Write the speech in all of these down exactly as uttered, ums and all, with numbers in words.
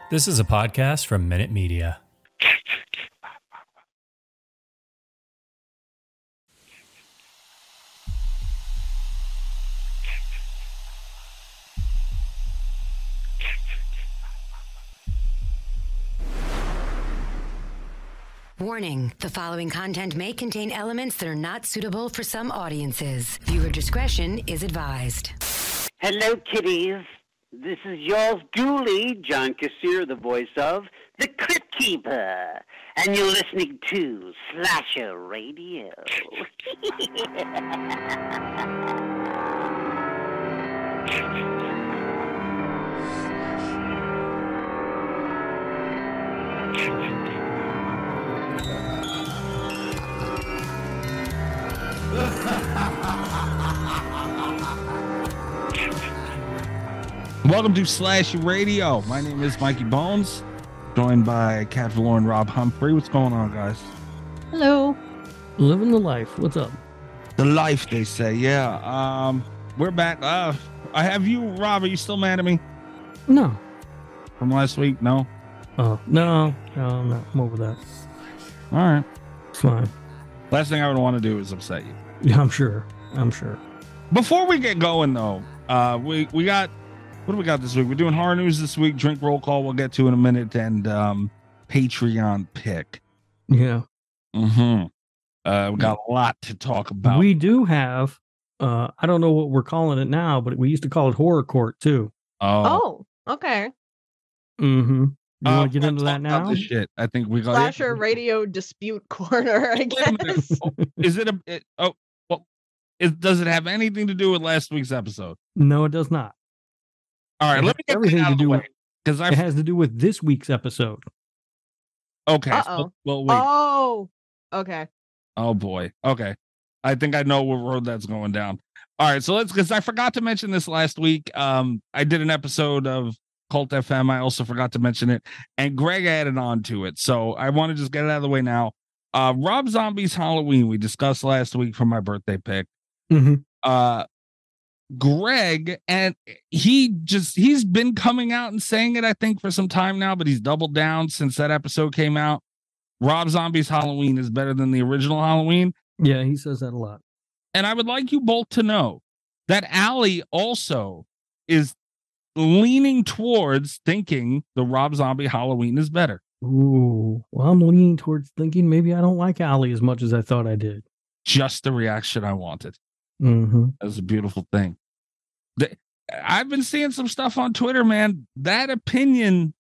This is a podcast from Minute Media. Warning, the following content may contain elements that are not suitable for some audiences. Viewer discretion is advised. Hello, kiddies. This is yours duly, John Kassir, the voice of The Crypt Keeper. And you're listening to Slasher Radio. Welcome to Slash Radio. My name is Mikey Bones, joined by Cat Valor and Rob Humphrey. What's going on, guys? Hello. Living the life. What's up? The life, they say. Yeah. Um, we're back. Uh, I have you, Rob. Are you still mad at me No. from last week? No. Oh, no. No, no. I'm over that. All right. It's fine. Last thing I would want to do is upset you. Yeah, I'm sure. I'm sure. Before we get going, though, uh, we we got. What do we got this week? We're doing horror news this week. Drink roll call. We'll get to in a minute, and um, Patreon pick. Yeah. Mm-hmm. Uh, we got a lot to talk about. We do have, uh, I don't know what we're calling it now, but we used to call it Horror Court, too. Oh, Oh, okay. Mm-hmm. You Uh, want to get we're into gonna that talk about now? this shit. I think we got Slasher Radio Dispute Corner, I Wait a minute. guess. Oh, Is it a? It, oh, well, it, does it have anything to do with last week's episode? No, it does not. All right, It let me has get everything everything out to of the do way with- because I It has to do with this week's episode. okay. Uh-oh. So, well, wait. Oh, okay. Oh boy. Okay. I think I know what road that's going down. All right, so let's because I forgot to mention this last week. Um, I did an episode of Cult F M. I also forgot to mention it, and Greg added on to it. So I want to just get it out of the way now. Uh, Rob Zombie's Halloween we discussed last week for my birthday pick. Mm-hmm. Uh, Greg, and he just he's been coming out and saying it, I think, for some time now, but he's doubled down since that episode came out. Rob Zombie's Halloween is better than the original Halloween. Yeah, he says that a lot. And I would like you both to know that Allie also is leaning towards thinking the Rob Zombie Halloween is better. Ooh. Well, I'm leaning towards thinking maybe I don't like Allie as much as I thought I did. Just the reaction I wanted. Mm-hmm. That's a beautiful thing. The, I've been seeing some stuff on Twitter, man. That opinion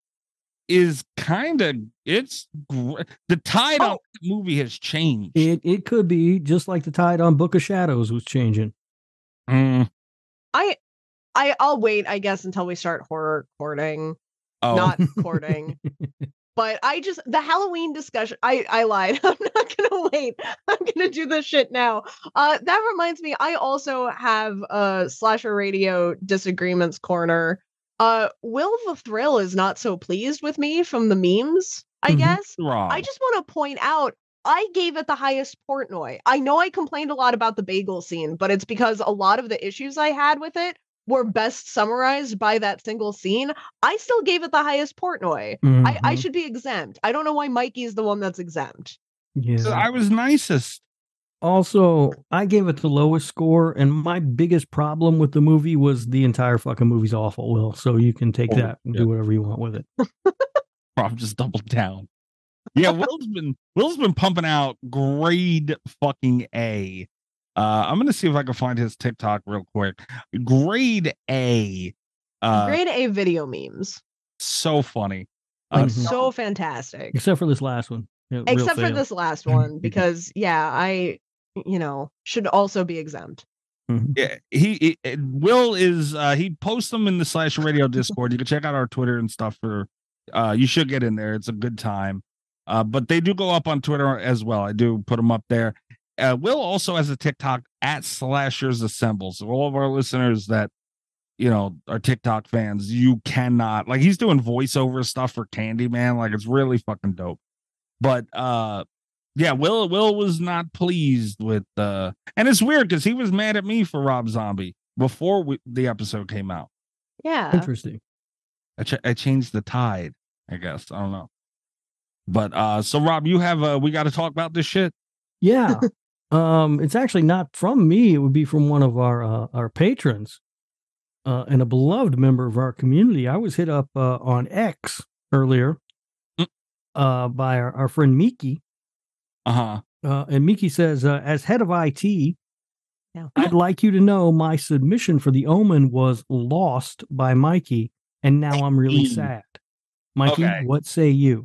is kind of it's gr- the tide on Oh. the movie has changed. It it could be just like the tide on Book of Shadows was changing. Mm, I, I, I'll wait, I guess, until we start horror courting, oh, not courting. But I just the Halloween discussion. I, I lied. I'm not gonna wait. I'm gonna do this shit now. Uh, that reminds me. I also have a Slasher Radio Disagreements Corner. Uh, Will the Thrill is not so pleased with me from the memes, I Mhm. guess. Rob. I just want to point out, I gave it the highest Portnoy. I know I complained a lot about the bagel scene, but it's because a lot of the issues I had with it were best summarized by that single scene. I still gave it the highest Portnoy. I, I Mhm. should be exempt. I don't know why Mikey's the one that's exempt. Yeah. So I was nicest. Also, I gave it the lowest score, and my biggest problem with the movie was the entire fucking movie's awful, Will. So you can take Oh, that and yeah. do whatever you want with it. Rob just doubled down. Yeah, Will's been Will's been pumping out grade fucking A. Uh, I'm gonna see if I can find his TikTok real quick. Grade A. Uh, Grade A video memes. so funny. Mhm. Uh, So fantastic. Except for this last one. Yeah, real Except for fail. this last one, because yeah, I, you know, should also be exempt. Mhm. yeah, he, he Will is uh, he posts them in the Slash Radio Discord. You can check out our Twitter and stuff for. Uh, you should get in there. It's a good time. Uh, but they do go up on Twitter as well. I do put them up there. Uh, Will also has a TikTok at Slashers Assemble. So all of our listeners that you know are TikTok fans, you cannot like he's doing voiceover stuff for Candyman. Like it's really fucking dope. But uh, yeah, Will Will was not pleased with uh, and it's weird because he was mad at me for Rob Zombie before we, the episode came out. Yeah. Interesting. I, ch- I changed the tide, I guess. I don't know. But uh, so Rob, you have uh, we got to talk about this shit. Yeah. um, it's actually not from me. It would be from one of our uh, our patrons, uh, and a beloved member of our community. I was hit up uh, on X earlier, Mm. uh, by our, our friend Miki. Uh-huh. Uh, and Miki says, uh, as head of I T, Yeah. I'd like you to know my submission for The Omen was lost by Mikey, and now I'm really Mm. sad. Mikey, Okay. what say you?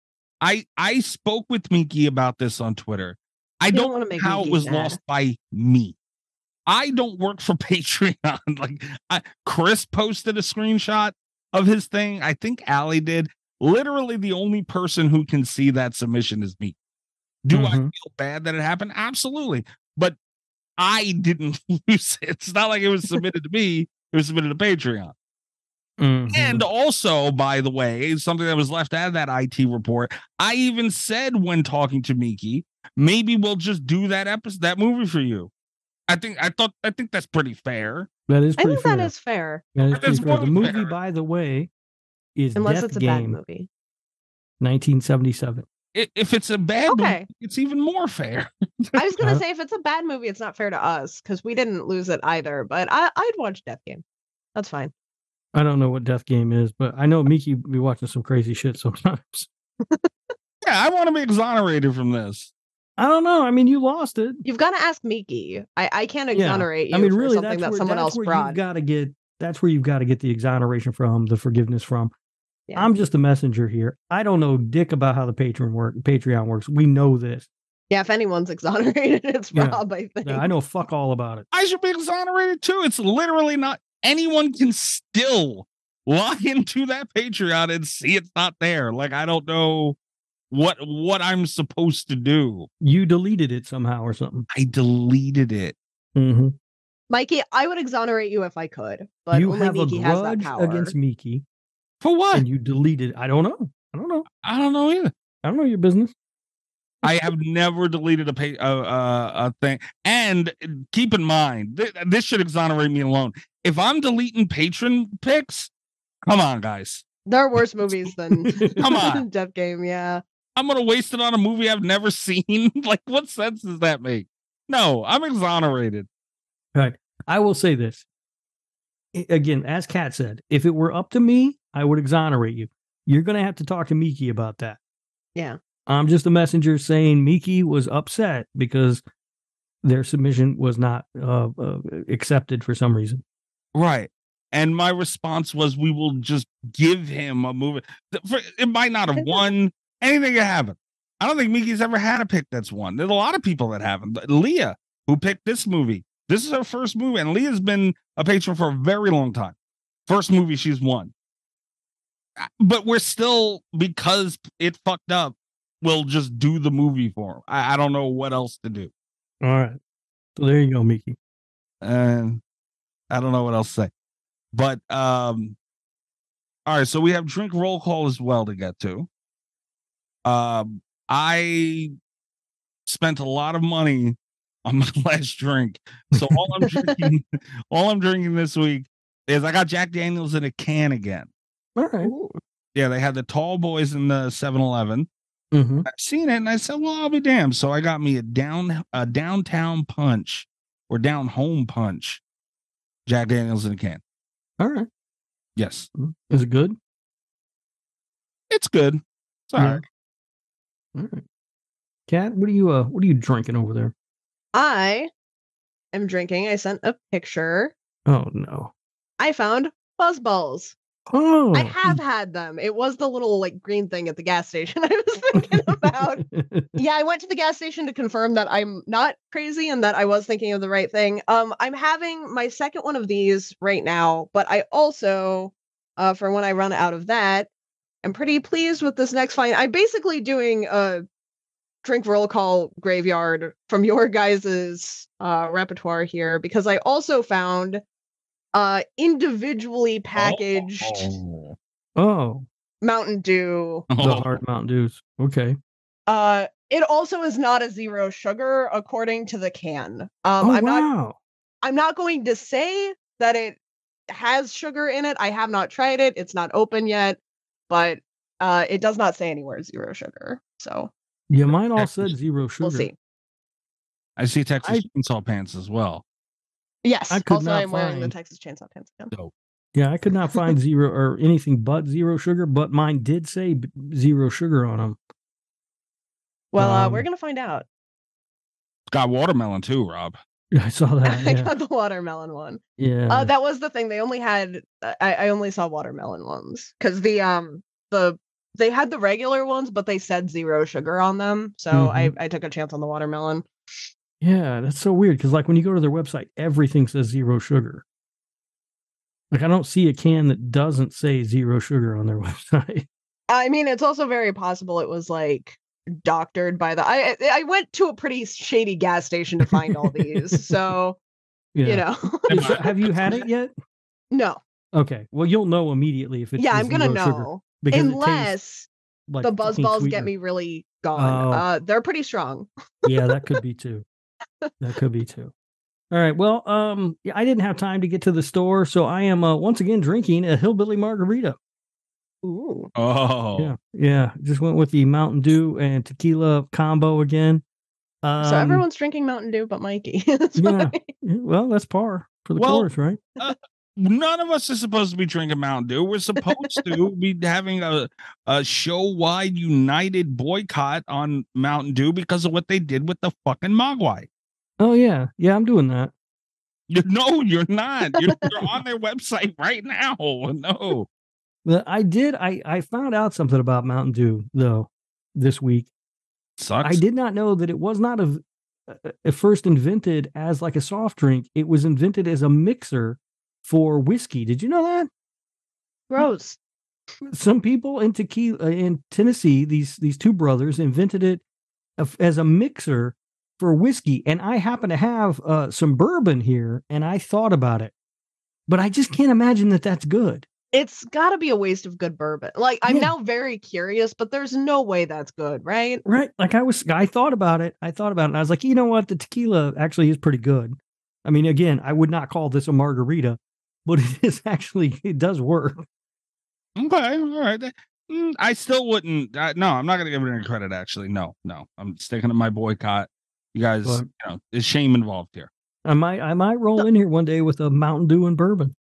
I I spoke with Miki about this on Twitter. I don't don't wanna know make how Miki it was sad. lost by me. I don't work for Patreon. Like I, Chris posted a screenshot of his thing. I think Allie did. Literally, the only person who can see that submission is me. Do I Mhm. feel bad that it happened? Absolutely. But I didn't lose it. It's not like it was submitted to me. It was submitted to Patreon. Mhm. And also, by the way, something that was left out of that I T report, I even said when talking to Miki, maybe we'll just do that episode, that movie for you. I think I thought I think that's pretty fair. That is I pretty think fair. that is fair, That is That's pretty fair. The more movie, fair. by the way, is unless Death it's a bad Game, movie. nineteen seventy-seven. I- If it's a bad Okay. movie, it's even more fair. I was gonna Uh, say if it's a bad movie, it's not fair to us because we didn't lose it either. But I, I'd watch Death Game. That's fine. I don't know what Death Game is, but I know Miki be watching some crazy shit sometimes. Yeah, I want to be exonerated from this. I don't know. I mean, you lost it. You've got to ask Miki. I, I can't Yeah. exonerate you I mean, for really, something that's that where, someone that's else where brought. you've got to get. That's where you've got to get the exoneration from, the forgiveness from. Yeah. I'm just a messenger here. I don't know dick about how the Patreon work. Patreon works. We know this. Yeah, if anyone's exonerated, it's Yeah. Rob, I think. Yeah, I know fuck all about it. I should be exonerated too. It's literally not anyone can still log into that Patreon and see it's not there. Like I don't know what what I'm supposed to do. You deleted it somehow or something. I deleted it. Mm-hmm. Mikey, I would exonerate you if I could, but You only have Miki a has that grudge power. against Miki, For what? and you deleted. I don't know. I don't know. I don't know either. I don't know your business. I have never deleted a pay, uh, uh, a thing. And keep in mind, th- this should exonerate me alone. If I'm deleting patron pics, come on, guys. There are worse movies than Come on. Death Game, yeah. I'm gonna waste it on a movie I've never seen. Like, what sense does that make? No, I'm exonerated. Right. I will say this. I- Again, as Kat said, if it were up to me, I would exonerate you. You're going to have to talk to Miki about that. Yeah. I'm just a messenger saying Miki was upset because their submission was not uh, uh, accepted for some reason. Right. And my response was, we will just give him a movie. Th- for- It might not have won. Anything can happen. I don't think Miki's ever had a pick that's won. There's a lot of people that haven't. Leah, who picked this movie, this is her first movie, and Leah's been a patron for a very long time. First movie she's won. But we're still, because it fucked up, we'll just do the movie for him. I, I don't know what else to do. All right. So there you go, Miki. And I don't know what else to say. But um all right, so we have drink roll call as well to get to. Um I spent a lot of money on my last drink. So all I'm drinking all I'm drinking this week is I got Jack Daniels in a can again. All right. Yeah, they had the tall boys in the seven eleven. Mm-hmm. I've seen it and I said, well, I'll be damned. So I got me a down a downtown punch or down home punch. Jack Daniels in a can. All right. Yes. Is it good? It's good. It's all Yeah. right. All right. Kat, what are you uh what are you drinking over there? I am drinking. I sent a picture. Oh no. I found Fuzzballs. Oh, I have had them. It was the little like green thing at the gas station I was thinking about. Yeah, I went to the gas station to confirm that I'm not crazy and that I was thinking of the right thing. Um, I'm having my second one of these right now, but I also, uh, for when I run out of that, I'm pretty pleased with this next find. I'm basically doing a drink roll call graveyard from your guys's uh, repertoire here because I also found uh, individually packaged Oh. Oh, Mountain Dew. the Oh. hard Mountain Dews. Okay. Uh, it also is not a zero sugar according to the can. Um, oh I'm not. wow. I'm not going to say that it has sugar in it. I have not tried it. It's not open yet, but uh, it does not say anywhere zero sugar. So Yeah, mine all said zero sugar. we'll see. I see Texas I- Chainsaw Pants as well. Yes. I could also, not I'm wearing the find- Texas Chainsaw Pants again. So Yeah, I could not find zero or anything but zero sugar, but mine did say b- zero sugar on them. Well, uh, Um, we're gonna find out. got watermelon too, Rob. I saw that. I Yeah, got the watermelon one. yeah. Uh, that was the thing. They only had. I, I only saw watermelon ones because the um the they had the regular ones, but they said zero sugar on them. So Mhm. I I took a chance on the watermelon. Yeah, that's so weird because, like, when you go to their website, everything says zero sugar. Like, I don't see a can that doesn't say zero sugar on their website. I mean, it's also very possible it was like doctored by the. I I went to a pretty shady gas station to find all these. So Yeah. you know, Is- have you had it yet? no. Okay. Well, you'll know immediately if it's Yeah, the I'm gonna zero sugar, know because it tastes unless like the buzz fucking balls get sweetener. me really gone. Oh. Uh, they're pretty strong. Yeah, that could be too. That could be too. All right. Well, um, yeah, I didn't have time to get to the store, so I am uh, once again drinking a hillbilly margarita. Ooh. Oh, Yeah, yeah. Just went with the Mountain Dew and tequila combo again. Um, So everyone's drinking Mountain Dew, but Mikey. That's yeah. fine. Well, that's par for the Well, course, right? none of us are supposed to be drinking Mountain Dew. We're supposed to be having a, a show-wide united boycott on Mountain Dew because of what they did with the fucking Mogwai. Oh yeah, yeah. I'm doing that. You, no, you're not. You're, you're on their website right now. No. But I did. I I found out something about Mountain Dew though this week. Sucks. I did not know that it was not a, at first invented as like a soft drink. It was invented as a mixer for whiskey. Did you know that? Gross. Some people in tequila in Tennessee, these these two brothers invented it of- as a mixer for whiskey. And I happen to have uh, some bourbon here, and I thought about it, but I just can't imagine that that's good. It's got to be a waste of good bourbon. Like, I'm Yeah. now very curious, but there's no way that's good, right? Right. Like I was, I thought about it. I thought about it. And I was like, you know what? The tequila actually is pretty good. I mean, again, I would not call this a margarita, but it is actually, it does work. Okay, all right. Mm, I still wouldn't. Uh, no, I'm not going to give it any credit. Actually, no, no. I'm sticking to my boycott. You guys, Well- you know, there's shame involved here. I might, I might roll in here one day with a Mountain Dew and bourbon.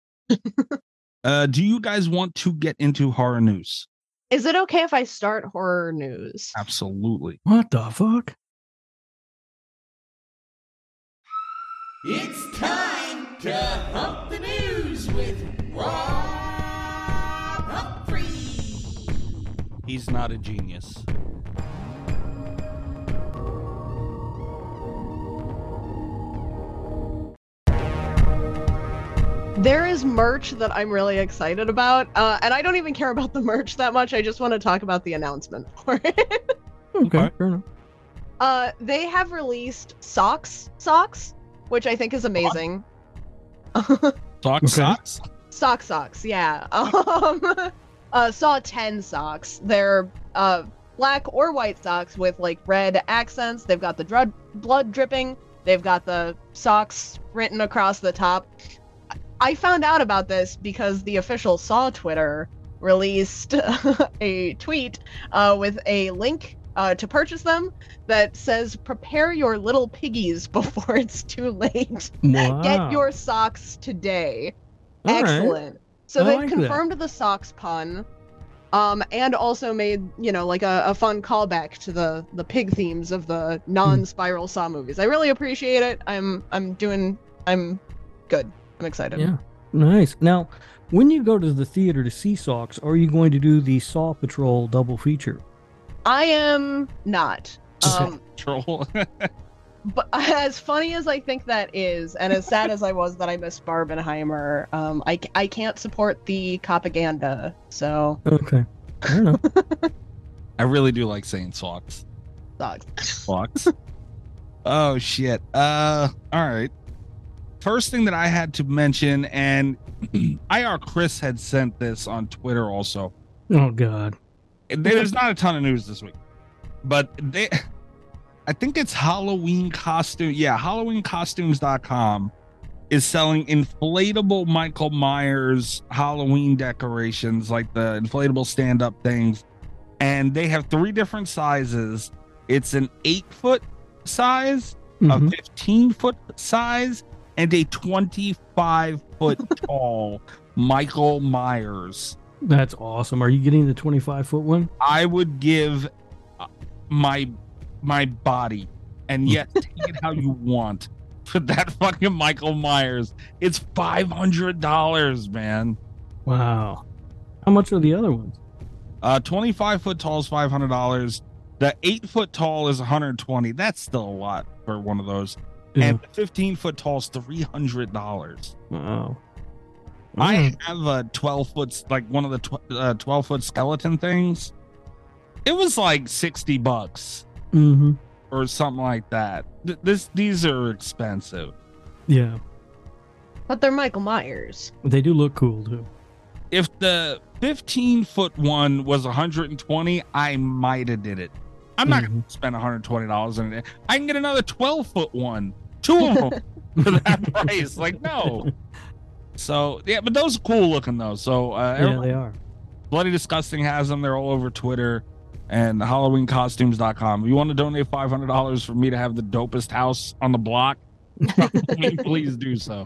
Uh, do you guys want to get into horror news? Is it okay if I start horror news? Absolutely. What the fuck? It's time to hump the news with Rob Humphrey. He's not a genius. There is merch that I'm really excited about, uh, and I don't even care about the merch that much. I just want to talk about the announcement for it. Okay, Okay. fair enough. Uh, they have released socks, socks, which I think is amazing. Socks, Okay. socks. Sock socks, yeah. Um, uh, saw ten socks. They're uh black or white socks with like red accents. They've got the drud- blood dripping. They've got the socks written across the top. I found out about this because the official Saw Twitter released a tweet uh, with a link uh, to purchase them that says, "Prepare your little piggies before it's too late. Wow. Get your socks today." All right. Excellent. So I they've like that. confirmed the socks pun, um, and also made, you know, like a, a fun callback to the the pig themes of the non-spiral Saw movies. I really appreciate it. I'm I'm doing I'm good. I'm excited. Yeah, nice. Now, when you go to the theater to see Socks, are you going to do the Saw Patrol double feature? I am not. Okay. Um, Troll. but as funny as I think that is, and as sad as I was that I missed Barbenheimer, um, I, I can't support the propaganda. So Okay, fair enough. I really do like saying socks. sucks. Socks. Oh shit. Uh, all right. First thing that I had to mention, and I R Chris had sent this on Twitter also. Oh God. There's not a ton of news this week, but they, I think it's Halloween costume. Yeah, Halloween costumes dot com is selling inflatable Michael Myers Halloween decorations, like the inflatable stand-up things. And they have three different sizes. It's an eight foot size, Mhm. a fifteen foot size, and a twenty-five foot tall Michael Myers. That's awesome. Are you getting the twenty-five foot one? I would give uh, my my body, and yes, take it how you want, for that fucking Michael Myers. It's five hundred dollars, man. Wow. How much are the other ones? Uh, twenty-five foot tall is five hundred dollars. The eight foot tall is one hundred twenty. That's still a lot for one of those. Yeah. And the fifteen foot tall is three hundred dollars. Wow. I have a twelve foot, like one of the tw- uh, twelve foot skeleton things. It was like sixty bucks Mm-hmm. or something like that. Th- This these are expensive. Yeah. But they're Michael Myers. They do look cool too. If the fifteen foot one was one hundred twenty, I might have did it. I'm not Mm-hmm. going to spend one hundred twenty dollars on it. I can get another twelve foot one, two of them for that price. Like, no. So, yeah, but those are cool looking though. So, uh, Yeah, everybody- they are. Bloody Disgusting has them. They're all over Twitter and Halloween Costumes dot com. If you want to donate five hundred dollars for me to have the dopest house on the block, please do so.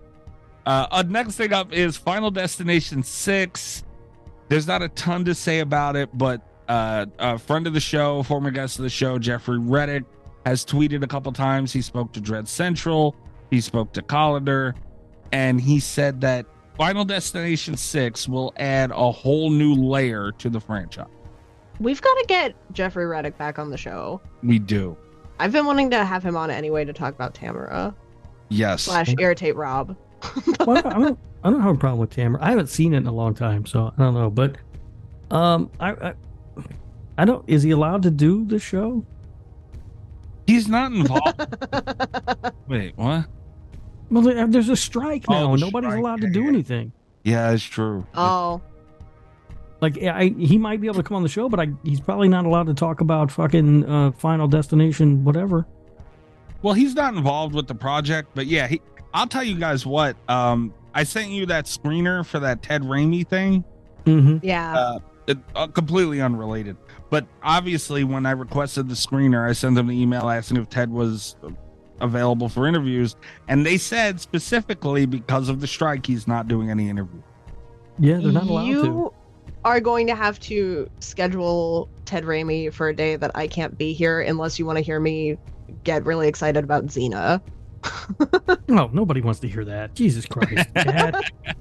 Uh, uh, next thing up is Final Destination six. There's not a ton to say about it, but uh, a friend of the show, former guest of the show, Jeffrey Reddick, has tweeted a couple times. He spoke to Dread Central. He spoke to Collider. And he said that Final Destination six will add a whole new layer to the franchise. We've got to get Jeffrey Reddick back on the show. We do. I've been wanting to have him on anyway to talk about Tamara Yes. slash irritate Rob. Well, I don't, I don't have a problem with Tamara. I haven't seen it in a long time, so I don't know. But um, I, I, I don't. Is he allowed to do the show? He's not involved. Wait, what? Well, there- there's a strike Oh, now, the and nobody's strike, allowed to yeah, do yeah. anything. Yeah, it's true. Oh, Like, I, he might be able to come on the show, but I, he's probably not allowed to talk about fucking uh, Final Destination, whatever. Well, he's not involved with the project, but yeah, he, I'll tell you guys what. Um, I sent you that screener for that Ted Raimi thing. Mm-hmm. yeah. Uh, it, uh, completely unrelated. But obviously, when I requested the screener, I sent them an email asking if Ted was available for interviews, and they said specifically because of the strike, he's not doing any interview. Yeah, they're not allowed you to. are going to have to schedule Ted Raimi for a day that I can't be here unless you want to hear me get really excited about Xena. No, nobody wants to hear that. Jesus Christ. Dad.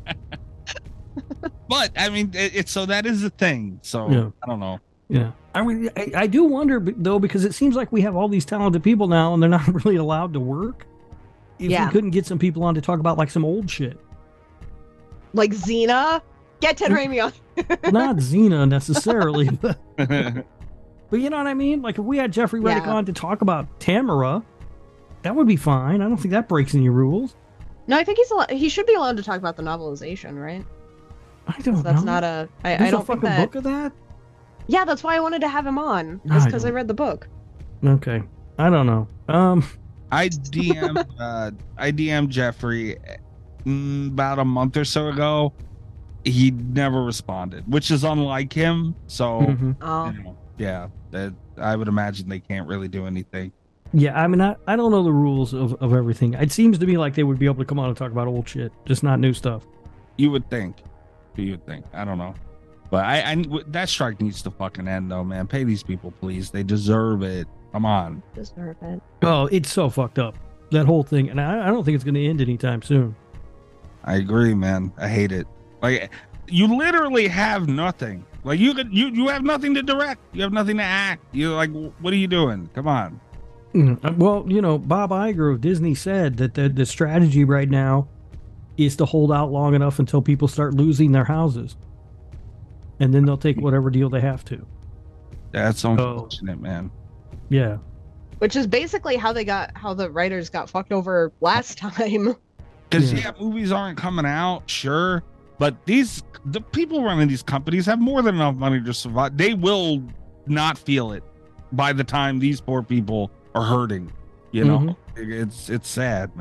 But I mean, it, it's so that is a thing. So Yeah. I don't know. Yeah. I mean, I, I do wonder, b- though, because it seems like we have all these talented people now, and they're not really allowed to work. If Yeah. we couldn't get some people on to talk about, like, some old shit. Like Xena? Get Ted Raimi on. Not Xena necessarily, but, but you know what I mean? Like, if we had Jeffrey Reddick Yeah. on to talk about Tamara, that would be fine. I don't think that breaks any rules. No, I think he's al- he should be allowed to talk about the novelization, right? I don't That's know. not a. I, There's I a don't think fucking that. book of that? Yeah, that's why I wanted to have him on. I Just because I don't- read the book. Okay. I don't know. Um, I D M uh, I D M Jeffrey mm, about a month or so ago. He never responded, which is unlike him. So mhm. Oh, you know, yeah, that I would imagine they can't really do anything. Yeah, I mean, I, I don't know the rules of, of everything. It seems to me like they would be able to come on and talk about old shit, just not new stuff. You would think. You would think. I don't know. But I, I that strike needs to fucking end though, man. Pay these people, please. They deserve it. Come on. deserve it. Oh, it's so fucked up, that whole thing. And I, I don't think it's going to end anytime soon. I agree, man. I hate it. Like you literally have nothing. Like you could you you have nothing to direct. You have nothing to act. You're like, what are you doing? Come on. Mm, uh, Well, you know, Bob Iger of Disney said that the, the strategy right now is to hold out long enough until people start losing their houses. And then they'll take whatever deal they have to. That's unfortunate, man. Yeah. Which is basically how they got how the writers got fucked over last time. Because Yeah. yeah, movies aren't coming out, sure, but these the people running these companies have more than enough money to survive. They will not feel it by the time these poor people are hurting. You know, Mhm. it's it's sad, man.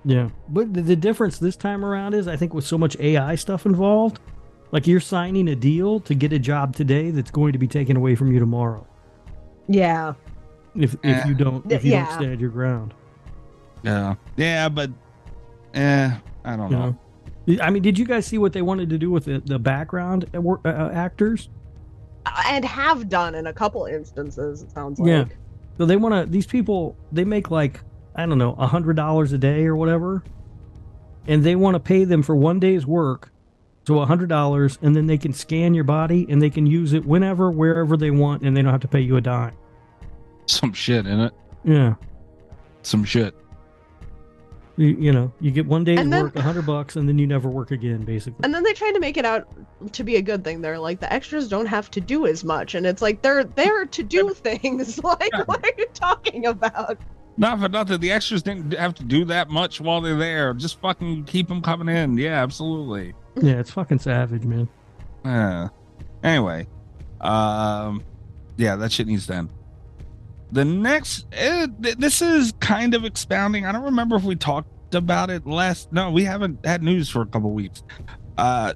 Yeah, but the, the difference this time around is, I think, with so much A I stuff involved, like you're signing a deal to get a job today that's going to be taken away from you tomorrow. Yeah. If if Eh. you don't if you Yeah. don't stand your ground. Yeah, yeah, but eh, I don't You know. know? I mean, did you guys see what they wanted to do with the, the background uh, wor- uh, actors? And have done in a couple instances, it sounds like. Yeah. So they want to, these people, they make like, I don't know, a hundred dollars a day or whatever. And they want to pay them for one day's work. So a hundred dollars, and then they can scan your body and they can use it whenever, wherever they want, and they don't have to pay you a dime. Some shit in it. Yeah. Some shit. You, you know, you get one day's And then- work, a hundred bucks, and then you never work again, basically. And then they tried to make it out to be a good thing. They're like, the extras don't have to do as much. And it's like, they're there to do things. Like, what are you talking about? Not for nothing. The extras didn't have to do that much while they're there. Just fucking keep them coming in. Yeah, absolutely. Yeah, it's fucking savage, man. Yeah. Anyway, um, yeah, that shit needs to end. The next, uh, th- this is kind of expounding. I don't remember if we talked about it last. No, we haven't had news for a couple weeks. Uh,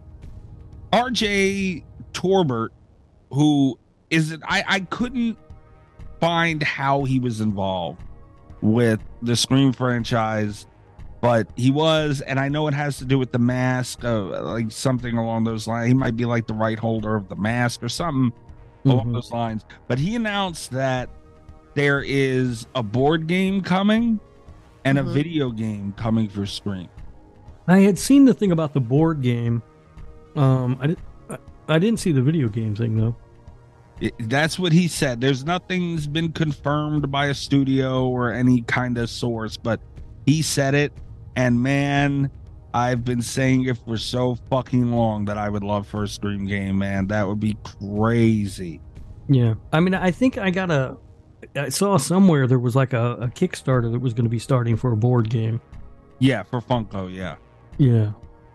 R J Torbert, who is it? I, I couldn't find how he was involved with the Scream franchise, but he was, and I know it has to do with the mask, uh, like something along those lines. He might be like the right holder of the mask or something along Mhm. those lines. But he announced that there is a board game coming and Mhm. a video game coming for Scream. I had seen the thing about the board game. Um, I, di- I, I didn't see the video game thing, though. It- that's what he said. There's nothing's been confirmed by a studio or any kind of source, but he said it. And man, I've been saying it for so fucking long that I would love for a Scream game, man. That would be crazy. Yeah. I mean, I think I got a... I saw somewhere there was like a, a Kickstarter that was going to be starting for a board game. Yeah, for Funko, yeah. Yeah.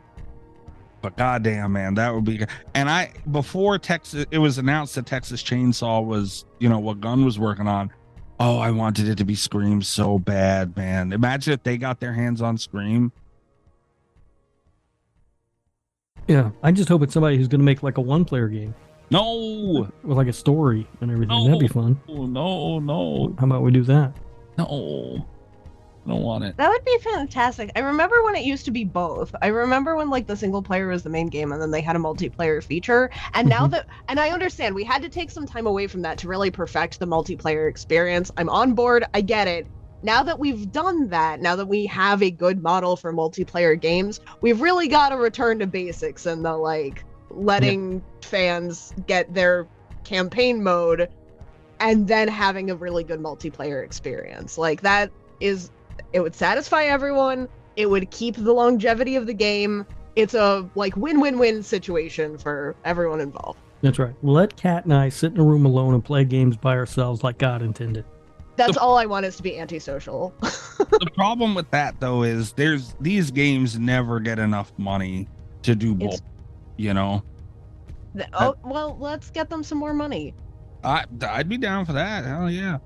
But goddamn, man, that would be. And I before Texas, it was announced that Texas Chainsaw was, you know, what Gunn was working on. Oh, I wanted it to be Scream so bad, man. Imagine if they got their hands on Scream. Yeah. I just hope it's somebody who's going to make like a one-player game No, with like a story and everything. no, That'd be fun. no, no, How about we do that? no. I don't want it. That would be fantastic. I remember when it used to be both. I remember when like the single player was the main game and then they had a multiplayer feature. And now Mhm. that, and I understand we had to take some time away from that to really perfect the multiplayer experience. I'm on board. I get it. Now that we've done that, now that we have a good model for multiplayer games, we've really got to return to basics and the like letting fans get their campaign mode and then having a really good multiplayer experience. Like that is, it would satisfy everyone. It would keep the longevity of the game. It's a like win-win-win situation for everyone involved. That's right. Let Kat and I sit in a room alone and play games by ourselves like God intended. That's all I want is to be antisocial. The problem with that though is there's these games never get enough money to do both. It's- You know, Th- oh, well, let's get them some more money. I I'd be down for that. Hell yeah.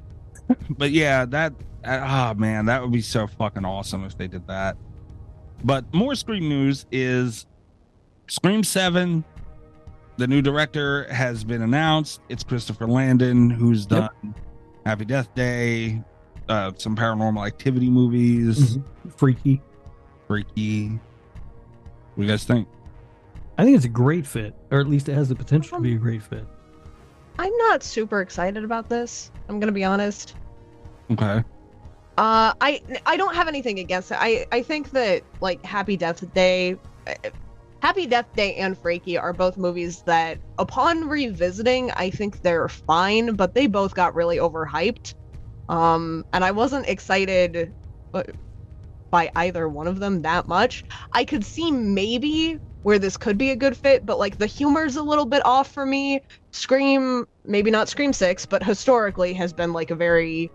But yeah, that ah man, that would be so fucking awesome if they did that. But more Scream news is Scream seven. The new director has been announced. It's Christopher Landon, who's done Yep. Happy Death Day, uh, some Paranormal Activity movies, Mhm. Freaky. Freaky. What do you guys think? I think it's a great fit, or at least it has the potential to be a great fit. I'm not super excited about this. I'm gonna be honest. Okay. Uh, I I don't have anything against it. I I think that like Happy Death Day, uh, Happy Death Day and Freaky are both movies that, upon revisiting, I think they're fine, but they both got really overhyped. Um, and I wasn't excited uh, by either one of them that much. I could see maybe where this could be a good fit, but like the humor's a little bit off for me. Scream, maybe not Scream six, but historically has been like a very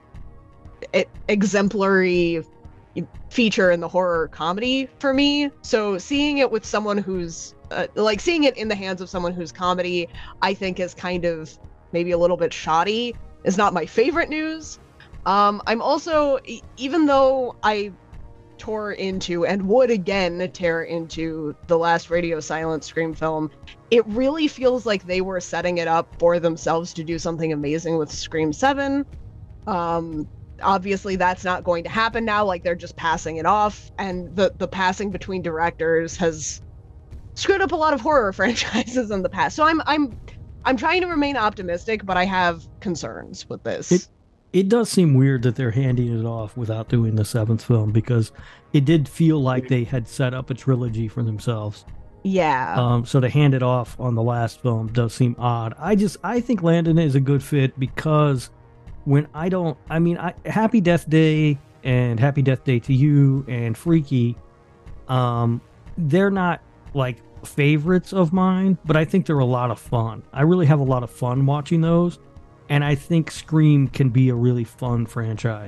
e- exemplary feature in the horror comedy for me. So seeing it with someone who's uh, like seeing it in the hands of someone whose comedy I think is kind of maybe a little bit shoddy is not my favorite news. Um, I'm also, e- even though I tore into and would again tear into the last Radio Silence Scream film, it really feels like they were setting it up for themselves to do something amazing with Scream seven. Um, obviously, that's not going to happen now. Like, they're just passing it off, and the, the passing between directors has screwed up a lot of horror franchises in the past. So I'm I'm I'm trying to remain optimistic, but I have concerns with this. It, it does seem weird that they're handing it off without doing the seventh film, because it did feel like they had set up a trilogy for themselves. Yeah. Um, so to hand it off on the last film does seem odd. I just I think Landon is a good fit because when I don't, I mean, I, Happy Death Day and Happy Death Day to You and Freaky, um, they're not like favorites of mine, but I think they're a lot of fun. I really have a lot of fun watching those, and I think Scream can be a really fun franchise.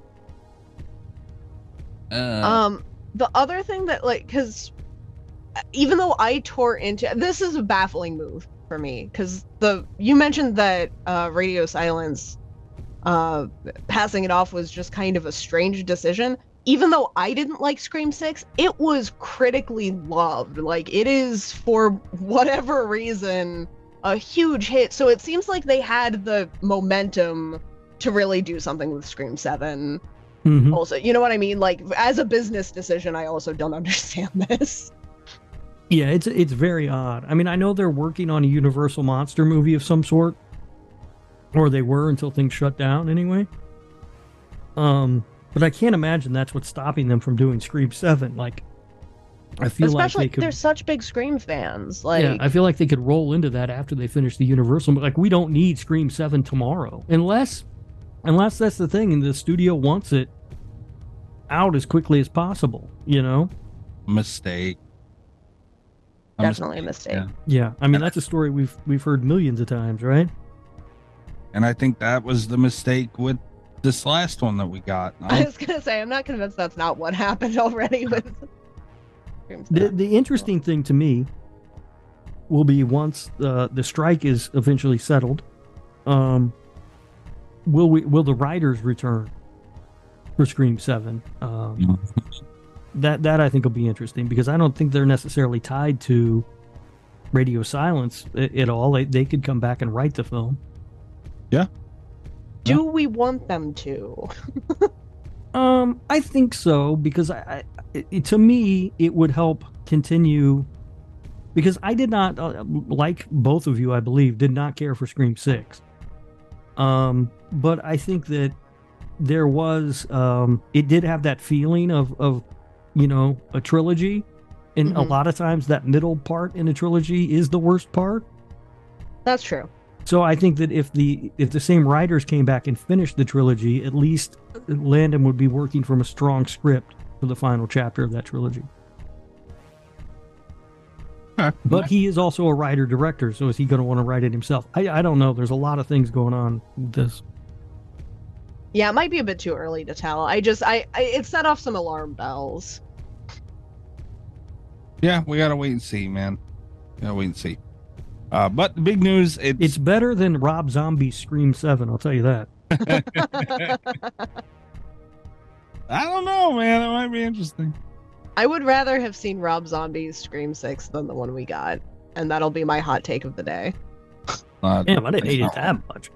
Uh, Um, the other thing that, like, because even though I tore into this is a baffling move for me, because the you mentioned that uh, Radio Silence uh, passing it off was just kind of a strange decision. Even though I didn't like Scream six, it was critically loved. Like, it is, for whatever reason, a huge hit. So it seems like they had the momentum to really do something with Scream seven. Mm-hmm. Also, you know what I mean? Like, as a business decision, I also don't understand this. Yeah, it's it's very odd. I mean, I know they're working on a Universal monster movie of some sort, or they were until things shut down anyway. Um, but I can't imagine that's what's stopping them from doing Scream seven. Like, I feel Especially, like they could. they're such big Scream fans. Like, Yeah, I feel like they could roll into that after they finish the Universal. But like, we don't need Scream seven tomorrow, unless, unless that's the thing, and the studio wants it out as quickly as possible. You know? mistake. A definitely a mistake. Yeah. Yeah, I mean that's a story we've we've heard millions of times, right? And I think that was the mistake with this last one that we got. I was gonna say, I'm not convinced that's not what happened already with Scream The seven. the interesting thing to me will be once the the strike is eventually settled, um, will we will the writers return for Scream seven? Um, that that I think will be interesting because I don't think they're necessarily tied to Radio Silence a- at all. They they could come back and write the film. Do we want them to? Um, I think so because I, I it, to me it would help continue because I did not uh, like both of you. I believe did not care for Scream six. Um, but I think that there was um, it did have that feeling of of you know a trilogy, and a Mhm. lot of times that middle part in a trilogy is the worst part. That's true. So I think that if the if the same writers came back and finished the trilogy, at least Landon would be working from a strong script for the final chapter of that trilogy. But he is also a writer-director, so is he going to want to write it himself? I, I don't know. There's a lot of things going on with this. Yeah, it might be a bit too early to tell. I just, I, I it set off some alarm bells. Yeah, we gotta wait and see, man. Gotta wait and see. Uh, but the big news, it's, It's better than Rob Zombie's Scream seven, I'll tell you that. I don't know, man. It might be interesting. I would rather have seen Rob Zombie's Scream six than the one we got, and that'll be my hot take of the day. Uh, Damn, I didn't hate it that much.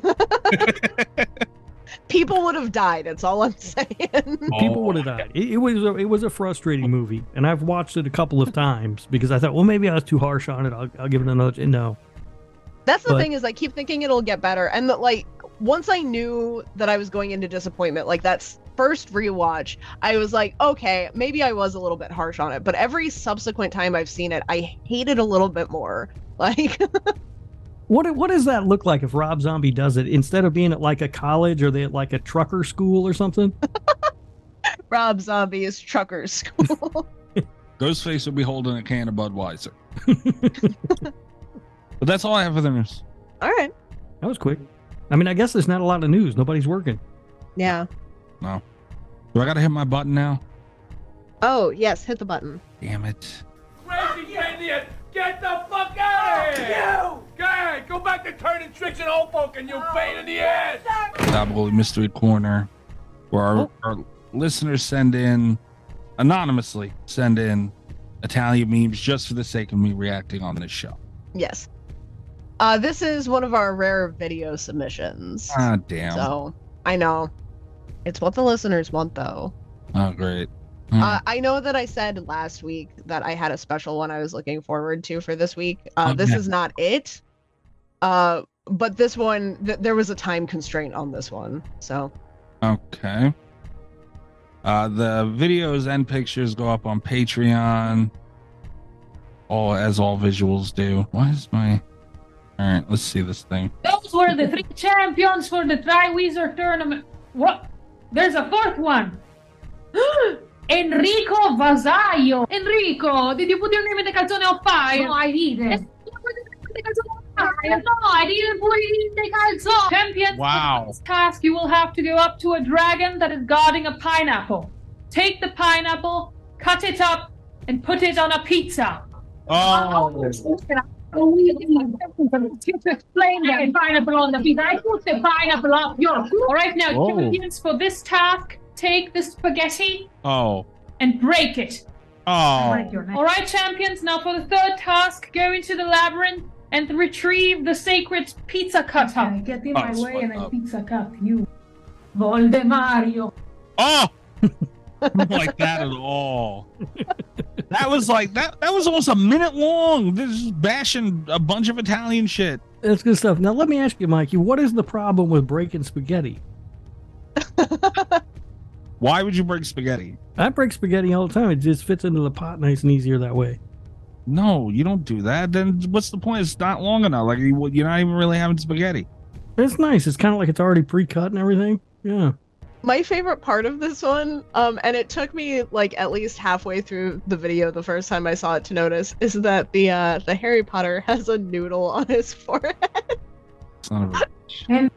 People would have died. That's all I'm saying. People would have died. It, it was a, it was a frustrating movie, and I've watched it a couple of times because I thought, well, maybe I was too harsh on it. I'll, I'll give it another. No, That's the But- thing is, I keep thinking it'll get better, and that like once I knew that I was going into disappointment, like that's first rewatch, I was like, okay, maybe I was a little bit harsh on it, but every subsequent time I've seen it, I hate it a little bit more. Like, what what does that look like if Rob Zombie does it instead of being at like a college or they at like a trucker school or something? Rob Zombie is trucker school. Ghostface will be holding a can of Budweiser. But that's all I have for the news. All right. That was quick. I mean, I guess there's not a lot of news. Nobody's working. Yeah. No. Do I gotta hit my button now? Oh, yes, hit the button. Damn it. Crazy idiot! Get the fuck out of here! You! Go ahead, go back to turning tricks in Hoboken, you pain in the ass! Topical Mystery Corner, where our, Oh. our listeners send in anonymously send in Italian memes just for the sake of me reacting on this show. Yes. Uh, this is one of our rare video submissions. Ah, damn. So, I know. It's what the listeners want, though. Oh, great. Hmm. Uh, I know that I said last week that I had a special one I was looking forward to for this week. Uh, Oh, this yeah. is not it. Uh, but this one, th- there was a time constraint on this one. So, Okay. Uh, the videos and pictures go up on Patreon. All as all visuals do. Why is my... All right, let's see this thing. Those were the three champions for the Tri-Wizard tournament. What? There's a fourth one. Enrico Vasaio. Enrico, did you put your name in the calzone of fire? No, I didn't. No, I didn't put it in the calzone. Champions, Wow. for this task, you will have to go up to a dragon that is guarding a pineapple. Take the pineapple, cut it up, and put it on a pizza. Oh, Explain the pineapple on the pizza. I put the pineapple up your. All right, now, Oh. champions, for this task, take the spaghetti oh, and break it. oh. All right, champions, now for the third task, go into the labyrinth and retrieve the sacred pizza cutter. Okay, get in Oh, my it's way and fucked I up. pizza cut you. Voldemario. Oh, I don't like that at all. That was like that. That was almost a minute long. This is bashing a bunch of Italian shit. That's good stuff. Now let me ask you, Mikey, what is the problem with breaking spaghetti? Why would you break spaghetti? I break spaghetti all the time. It just fits into the pot nice and easier that way. No, you don't do that. Then what's the point? It's not long enough. Like you, you're not even really having spaghetti. It's nice. It's kind of like it's already pre-cut and everything. Yeah. my favorite part of this one, um, and it took me like at least halfway through the video the first time I saw it to notice, is that the uh, the Harry Potter has a noodle on his forehead. Son of a And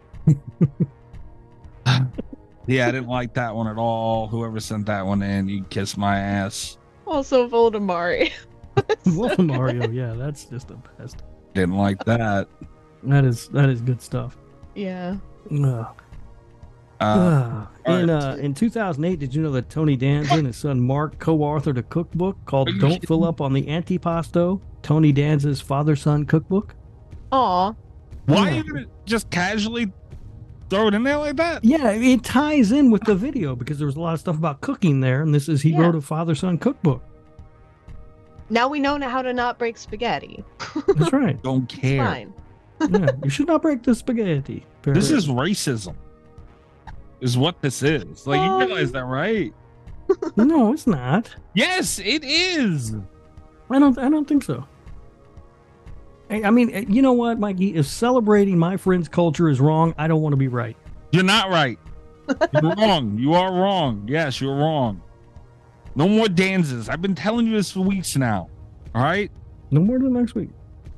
Yeah, I didn't like that one at all. Whoever sent that one in, you kiss my ass. Also Voldemort. Wolf Mario, yeah, that's just the best. Didn't like that. That is that is good stuff. Yeah. Ugh. Uh, Ah, in art. uh, in two thousand eight, did you know that Tony Danza and his son Mark co-authored a cookbook called Are you "Don't kidding? Fill Up on the Antipasto"? Tony Danza's father-son cookbook. Aw. why are yeah. you gonna just casually throw it in there like that? Yeah, it ties in with the video because there was a lot of stuff about cooking there, and this is he Yeah. wrote a father-son cookbook. Now we know how to not break spaghetti. That's right. Don't It's care. fine. Yeah, you should not break the spaghetti. This is racism. Is what this is. Like, you Um, realize that, right? no, it's not. Yes, it is. I don't. I don't think so. I I mean, you know what, Mikey? If celebrating my friend's culture is wrong, I don't want to be right. You're not right. You're wrong. You are wrong. Yes, you're wrong. No more dances. I've been telling you this for weeks now. All right? No more than next week.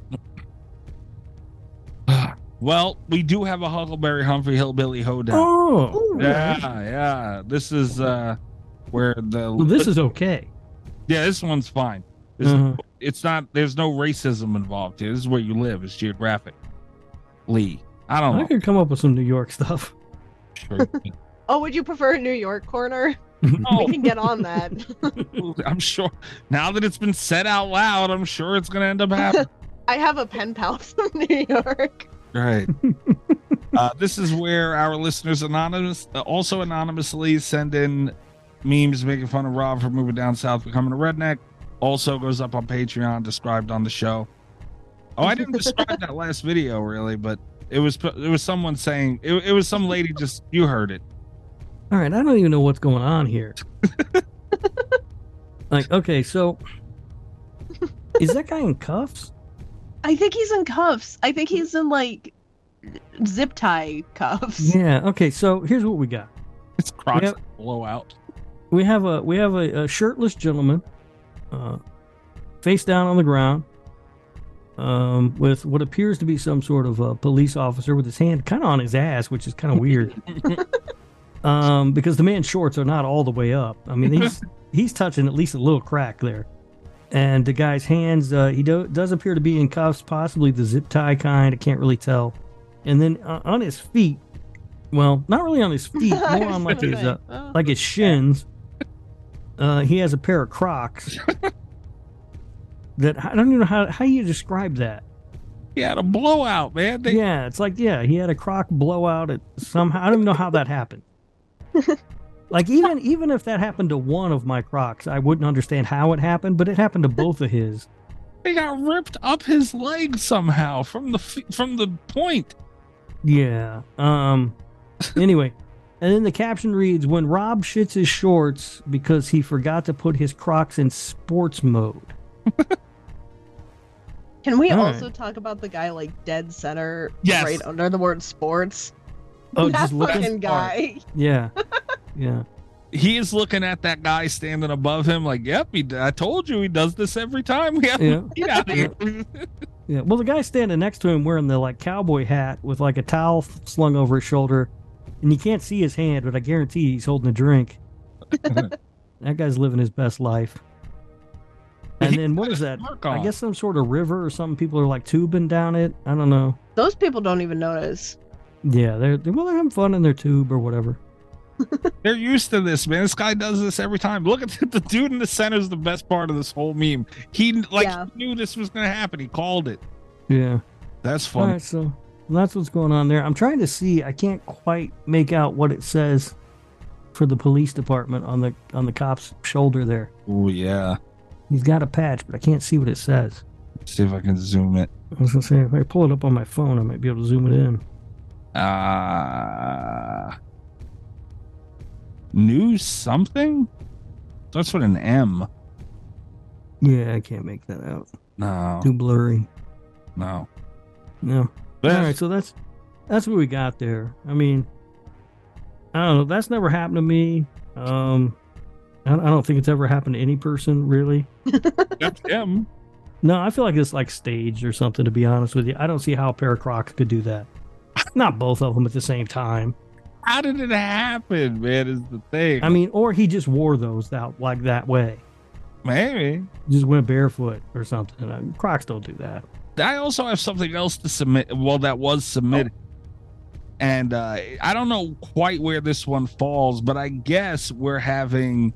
Well, we do have a Huckleberry Humphrey Hillbilly Hoedown. Oh, yeah, yeah. This is uh where the well, this is okay. yeah, this one's fine. This Uh-huh. It's not. There's no racism involved here. This is where you live. It's geographic. Lee, I don't I know. could come up with some New York stuff. Sure. Oh, would you prefer a New York corner? Oh, We can get on that. I'm sure. Now that it's been said out loud, I'm sure it's gonna end up happening. I have a pen pal from New York. Right. Uh, this is where our listeners anonymous, uh, also anonymously send in memes making fun of Rob for moving down south, becoming a redneck. Also goes up on Patreon, described on the show. Oh, I didn't describe that last video really, but it was it was someone saying it, it was some lady just you heard it. All right, I don't even know what's going on here. Like, okay, so is that guy in cuffs? I think he's in cuffs. I think he's in like zip tie cuffs. Yeah. Okay, so here's what we got. It's Crocs Yep. blowout. We have a we have a, a shirtless gentleman, uh, face down on the ground, um, with what appears to be some sort of a police officer with his hand kind of on his ass, which is kind of weird. um, because the man's shorts are not all the way up. I mean, he's he's touching at least a little crack there. And the guy's hands, uh, he do, does appear to be in cuffs, possibly the zip tie kind. I can't really tell. And then uh, on his feet, well, not really on his feet, more on like his uh, Oh. like his shins. uh, he has a pair of Crocs that I don't even know how how you describe that. He had a blowout, man. They, Yeah, it's like yeah, he had a Croc blowout. At somehow I don't even know how that happened. Like even even if that happened to one of my Crocs, I wouldn't understand how it happened, but it happened to both of his. they got ripped up his leg somehow from the f- from the point. Yeah. Um. Anyway, and then the caption reads: "When Rob shits his shorts because he forgot to put his Crocs in sports mode." Can we All also right. talk about the guy like dead center Yes. right under the word sports? Oh, that just looking. fucking guy. Yeah. Yeah. He is looking at that guy standing above him, like, "Yep, he, I told you he does this every time." We have Yeah. to get out of here. Yeah. Well, the guy standing next to him wearing the like cowboy hat with like a towel slung over his shoulder, and you can't see his hand, but I guarantee he's holding a drink. That guy's living his best life. And He then what got is his that? mark I on. guess some sort of river or something. People are like tubing down it. I don't know. Those people don't even notice. Yeah, they're, they're well, they're having fun in their tube or whatever. They're used to this, man. This guy does this every time. Look at the, the dude in the center is the best part of this whole meme. He like Yeah. he knew this was gonna happen. He called it. Yeah. That's All funny. right, so that's what's going on there. I'm trying to see. I can't quite make out what it says for the police department on the on the cop's shoulder there. Oh yeah. He's got a patch, but I can't see what it says. Let's see if I can zoom it. I was gonna say if I pull it up on my phone, I might be able to zoom it in. Uh news something? Starts with an M. Yeah, I can't make that out. No, Too blurry. no. No. But All right, so that's that's what we got there. I mean, I don't know. That's never happened to me. Um, I, I don't think it's ever happened to any person really. that's him. No, I feel like it's like staged or something. To be honest with you, I don't see how a pair of Crocs could do that. Not both of them at the same time. How did it happen, man? Is the thing. I mean, or he just wore those that like that way. maybe. Just went barefoot or something. I mean, Crocs don't do that. I also have something else to submit. Well, that was submitted. And uh, I don't know quite where this one falls, but I guess we're having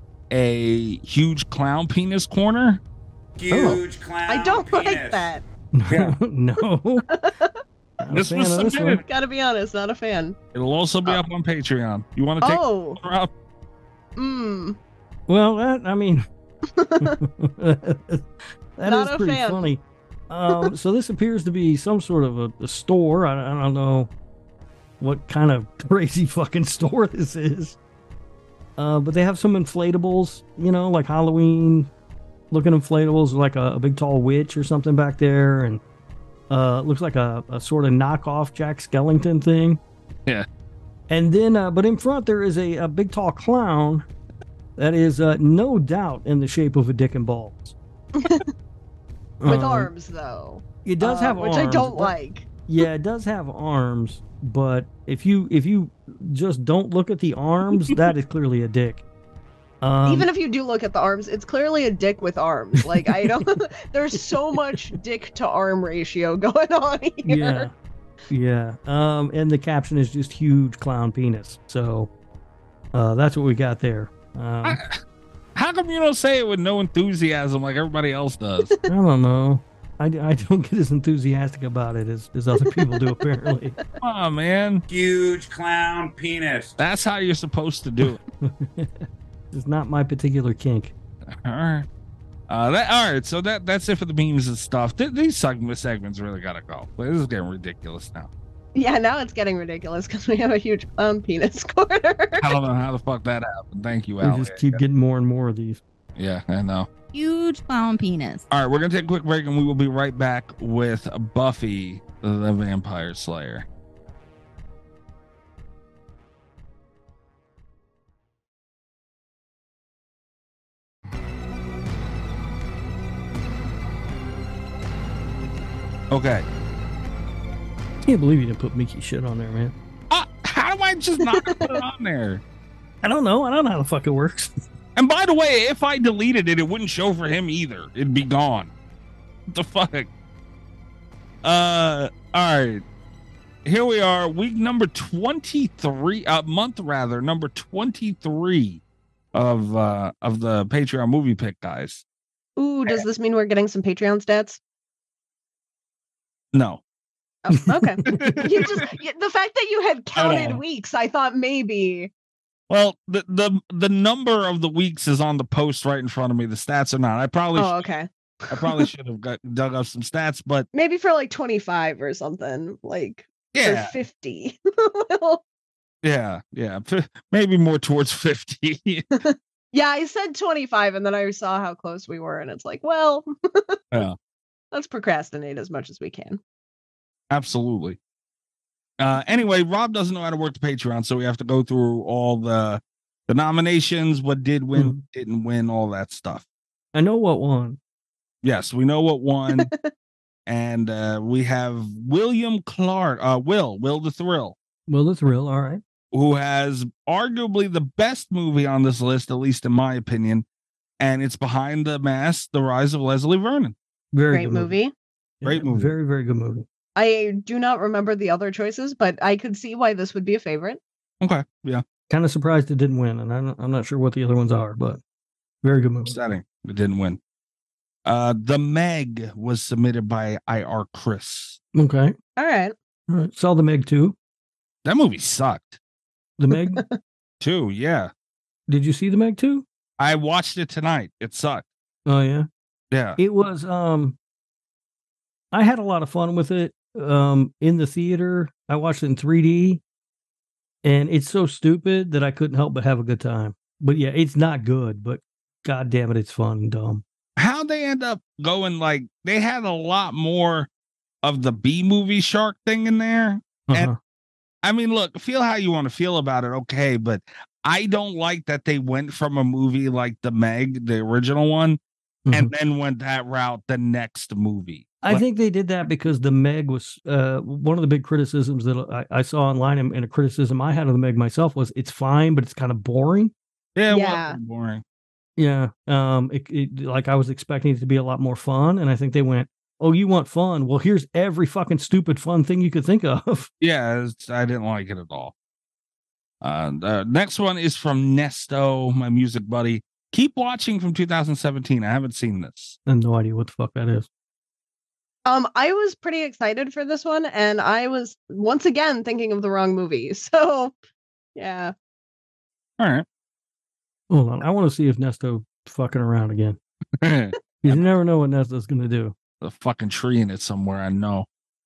a huge clown penis corner. Huge clown I don't penis. like that. Yeah. No. Not a This fan was of this submitted. one. Gotta be honest, not a fan. It'll also be Oh. up on Patreon. You want to take Oh, it, Rob? mm. Well, that I mean, that is Not a pretty fan. funny. Um, so this appears to be some sort of a, a store. I, I don't know what kind of crazy fucking store this is. Uh, but they have some inflatables, you know, like Halloween looking inflatables, like a, a big tall witch or something back there, and uh, looks like a, a sort of knockoff Jack Skellington thing. Yeah. And then, uh, but in front there is a, a big tall clown that is uh, no doubt in the shape of a dick and balls. With Um, arms though. It does Uh, have which arms. I don't but- like. Yeah, it does have arms, but if you if you just don't look at the arms, that is clearly a dick. Um, Even if you do look at the arms, it's clearly a dick with arms. Like I don't. There's so much dick to arm ratio going on here. yeah, yeah. Um, and the caption is just huge clown penis. So uh, that's what we got there. Um, I, How come you don't say it with no enthusiasm like everybody else does? I don't know. I, I don't get as enthusiastic about it as, as other people do apparently. Come on, man. Huge clown penis. That's how you're supposed to do it. It's not my particular kink. All right. Uh, that, all right. So that that's it for the memes and stuff. Th- these segment, segments really gotta go. This is getting ridiculous now. Yeah, now it's getting ridiculous because we have a huge clown penis corner. I don't know how the fuck that happened. Thank you, We Al. just keep getting more and more of these. Yeah, I know. Huge clown penis. All right, we're gonna take a quick break and we will be right back with Buffy the Vampire Slayer. Okay. Can't believe you didn't put Mickey shit on there, man. Uh, how do I just not put it on there? I don't know. I don't know how the fuck it works. And by the way, if I deleted it, it wouldn't show for him either. It'd be gone. What the fuck? Uh, all right. Here we are, week number twenty-three, uh, month rather, number twenty-three of uh of the Patreon movie pick guys. Ooh, does this mean we're getting some Patreon stats? No. Oh, okay. You just you, the fact that you had counted know. weeks, I thought maybe. Well, the, the the number of the weeks is on the post right in front of me. The stats are not. I probably Oh, should, okay. I probably should have got dug up some stats, but Maybe for like twenty-five or something, like Yeah. or fifty. yeah, yeah, f- maybe more towards fifty. Yeah, I said twenty-five, and then I saw how close we were, and it's like, well, Yeah, let's procrastinate as much as we can. absolutely. Uh, anyway, Rob doesn't know how to work the Patreon, so we have to go through all the the nominations, what did win, Mhm. didn't win, all that stuff. I know what won. Yes, we know what won, and uh, we have William Clark, uh, Will, Will the Thrill, Well, it's real. All right. who has arguably the best movie on this list, at least in my opinion, and it's Behind the Mask: The Rise of Leslie Vernon. Very Great good movie. Great Yeah, movie. Very, very good movie. I do not remember the other choices, but I could see why this would be a favorite. Okay, yeah, Kind of surprised it didn't win, and I'm I'm not sure what the other ones are, but very good movie. upsetting. It didn't win. Uh, The Meg was submitted by I R Chris. Okay. All right. All right. Saw the Meg too. That movie sucked The Meg. too. Yeah, Did you see the Meg too? I watched it tonight. It sucked. Oh yeah. Yeah, It was. Um. I had a lot of fun with it. Um, in the theater, I watched it in three D, and it's so stupid that I couldn't help but have a good time. But yeah, it's not good, but god damn it, it's fun and dumb. how they end up going like they had a lot more of the B movie shark thing in there. And Uh-huh. I mean, look, feel how you want to feel about it, okay, but I don't like that they went from a movie like The Meg, the original one, and then went that route the next movie. I Like, think they did that because the Meg was uh, one of the big criticisms that I, I saw online, and, and a criticism I had of the Meg myself was it's fine, but it's kind of boring. yeah, it Yeah. was boring. Yeah, um, it, it, like I was expecting it to be a lot more fun, and I think they went, "Oh, you want fun? Well, here's every fucking stupid fun thing you could think of." Yeah, it's, I didn't like it at all. Uh, the next one is from Nesto, my music buddy. Keep Watching from two thousand seventeen. I haven't seen this. I have no idea what the fuck that is. Um, I was pretty excited for this one, and I was once again thinking of the wrong movie. So, yeah. All right. Hold on, I want to see if Nesto fucking around again. You never know what Nesto's going to do. The fucking tree in it somewhere, I know.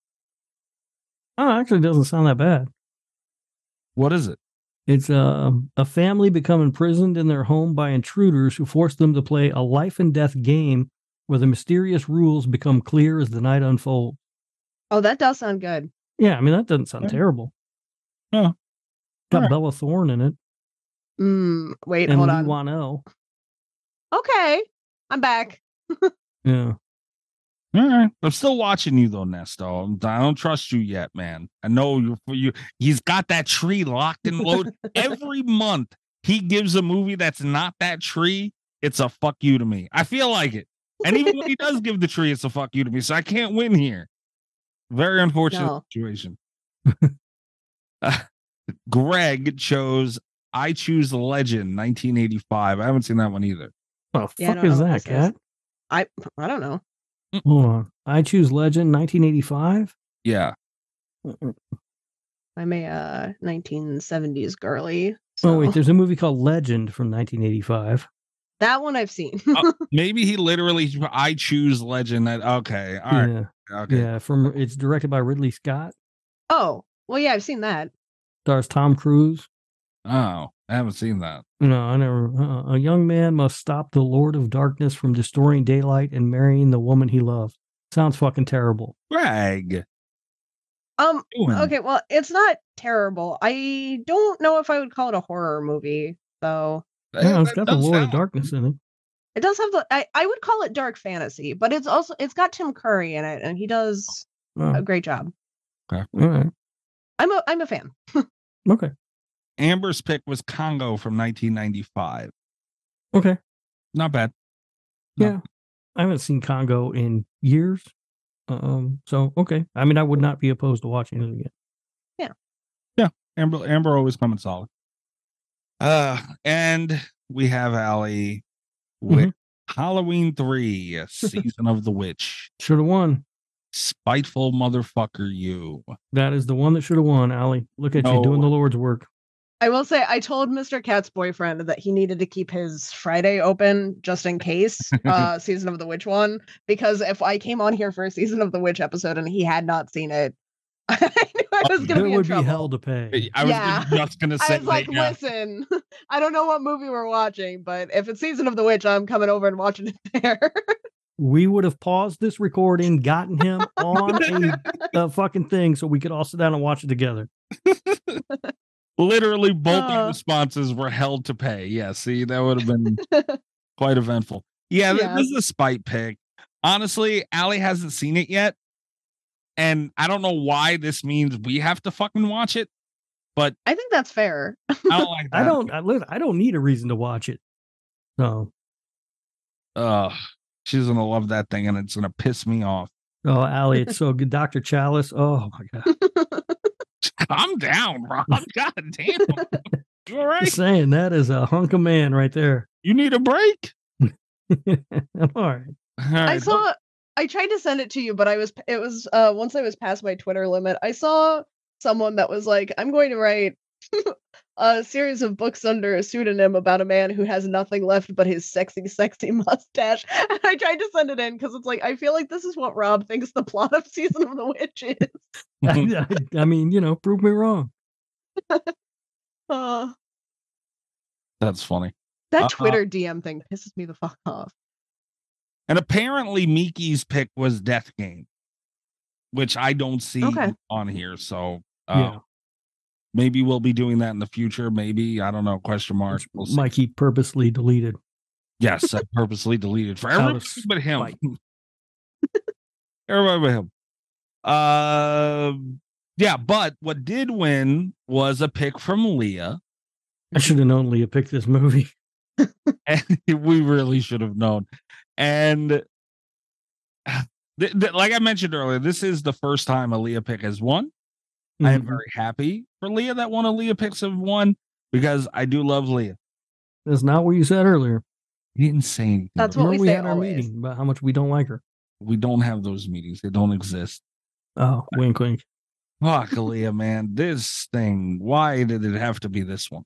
Oh, actually, it doesn't sound that bad. What is it? It's uh, a family become imprisoned in their home by intruders who force them to play a life and death game where the mysterious rules become clear as the night unfolds. Oh, that does sound good. Yeah, I mean, that doesn't sound Yeah. terrible. Oh. Got Alright. Bella Thorne in it. Mm, wait, and hold Lee on. Wanell. Okay, I'm back. Yeah. All right. I'm still watching you though, Nesto. I don't trust you yet, man. I know you for you. He's got that tree locked and loaded. Every month he gives a movie that's not that tree. It's a fuck you to me. I feel like it. And even when he does give the tree, it's a fuck you to me. So I can't win here. Very unfortunate No. situation. Uh, Greg chose I Choose Legend nineteen eighty-five. I haven't seen that one either. What the Yeah, I fuck don't is know what that, this is. Cat? I I don't know. Hold on. I Choose Legend, nineteen eighty-five. Yeah. I'm a uh, nineteen seventies girly. Oh, So wait, there's a movie called Legend from nineteen eighty-five. that one I've seen. Uh, maybe he literally I Choose Legend. That okay. All right. Yeah. Okay. Yeah, from it's directed by Ridley Scott. Oh, well, yeah, I've seen that. Stars Tom Cruise. Oh, I haven't seen that. No, I never. Uh, a young man must stop the Lord of Darkness from destroying daylight and marrying the woman he loves. Sounds fucking terrible. Greg. Um. Doing? Okay. Well, it's not terrible. I don't know if I would call it a horror movie, though. Yeah, it's That got the does Lord of sound- Darkness in it. It does have the. I, I would call it dark fantasy, but it's also it's got Tim Curry in it, and he does Oh, a great job. all right. I'm a I'm a fan. Okay. Amber's pick was Congo from nineteen ninety-five. Okay. Not bad. No. Yeah. I haven't seen Congo in years. Um. So okay. I mean, I would not be opposed to watching it again. Amber, Amber always coming solid. Uh, and we have Allie with mm-hmm. Halloween three, Season of the Witch. Should have won. Spiteful motherfucker, you. That is the one that should have won, Allie. Look at no. you doing the Lord's work. I will say, I told Mister Cat's boyfriend that he needed to keep his Friday open just in case uh, Season of the Witch one, because if I came on here for a Season of the Witch episode and he had not seen it, I knew I was going to be in would trouble. Be hell to pay. I was yeah. just going to say, I was like, yeah. listen, I don't know what movie we're watching, but if it's Season of the Witch, I'm coming over and watching it there. We would have paused this recording, gotten him on a, a fucking thing so we could all sit down and watch it together. Literally, both uh, responses were held to pay. Yeah, see, that would have been quite eventful. Yeah, yeah, this is a spite pick. Honestly, Allie hasn't seen it yet. And I don't know why this means we have to fucking watch it. But I think that's fair. I don't like that. I don't, I, I don't need a reason to watch it. So. Uh, she's going to love that thing and it's going to piss me off. Oh, Allie, it's so good. Doctor Chalice. Oh, my God. Calm down, Rob. God damn. You all right? Just saying, that is a hunk of man right there. You need a break? I'm all right. All right. I saw, I tried to send it to you, but I was, it was, uh, once I was past my Twitter limit, I saw someone that was like, I'm going to write a series of books under a pseudonym about a man who has nothing left but his sexy, sexy mustache. And I tried to send it in because it's like, I feel like this is what Rob thinks the plot of Season of the Witch is. I, I mean, you know, prove me wrong. uh, That's funny. That uh, Twitter D M thing pisses me the fuck off. And apparently Miki's pick was Death Game, which I don't see okay. on here. So uh, yeah. maybe we'll be doing that in the future. Maybe, I don't know, question mark. We'll Mikey purposely deleted. Yes, I purposely deleted for everybody but him. Everybody but him. Uh, yeah, but what did win was a pick from Leah. I should have known Leah picked this movie. And we really should have known. And th- th- like I mentioned earlier, this is the first time a Leah pick has won. Mm-hmm. I am very happy for Leah that one of Leah picks have won because I do love Leah. That's not what you said earlier. You didn't say anything. That's what we, we say had our always. meeting about how much we don't like her. We don't have those meetings. They don't exist. Oh, wink, wink. Fuck, Leah, man. This thing, why did it have to be this one?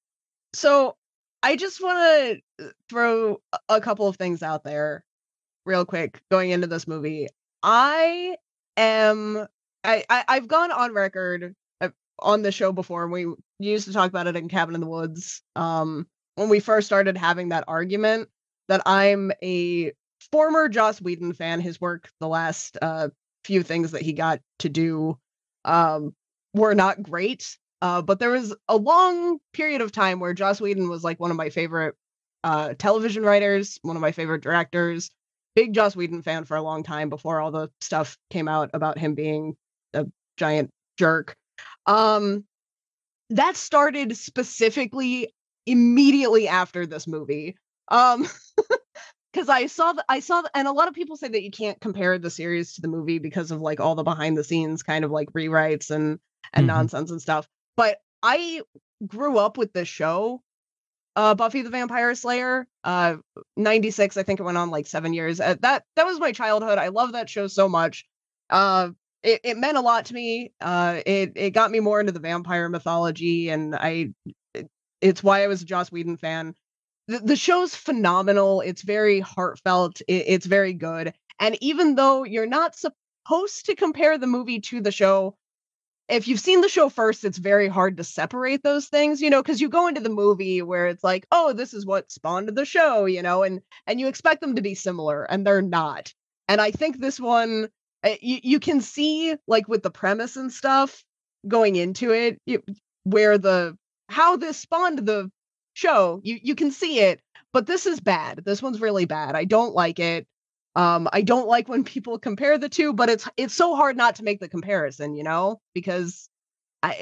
So I just want to throw a couple of things out there real quick going into this movie. I am, I, I, I've gone on record on the show before, and we used to talk about it in Cabin in the Woods. Um, when we first started having that argument, that I'm a former Joss Whedon fan. His work, the last uh, few things that he got to do um, were not great. Uh, but there was a long period of time where Joss Whedon was like one of my favorite uh, television writers, one of my favorite directors. Big Joss Whedon fan for a long time before all the stuff came out about him being a giant jerk. Um, that started specifically immediately after this movie. Um, because I saw the, I saw the, and a lot of people say that you can't compare the series to the movie because of like all the behind the scenes kind of like rewrites and and mm-hmm. nonsense and stuff. But I grew up with this show, uh, Buffy the Vampire Slayer, uh, ninety-six. I think it went on like seven years. Uh, that that was my childhood. I love that show so much. Uh, it, it meant a lot to me. Uh, it it got me more into the vampire mythology, and I. It, it's why I was a Joss Whedon fan. The, the show's phenomenal. It's very heartfelt. It, it's very good. And even though you're not supposed to compare the movie to the show, if you've seen the show first, it's very hard to separate those things, you know, because you go into the movie where it's like, oh, this is what spawned the show, you know, and and you expect them to be similar, and they're not. And I think this one, you, you can see, like, with the premise and stuff going into it, you, where the how this spawned the show, you you can see it, but this is bad. This one's really bad. I don't like it. Um, I don't like when people compare the two, but it's it's so hard not to make the comparison, you know, because I,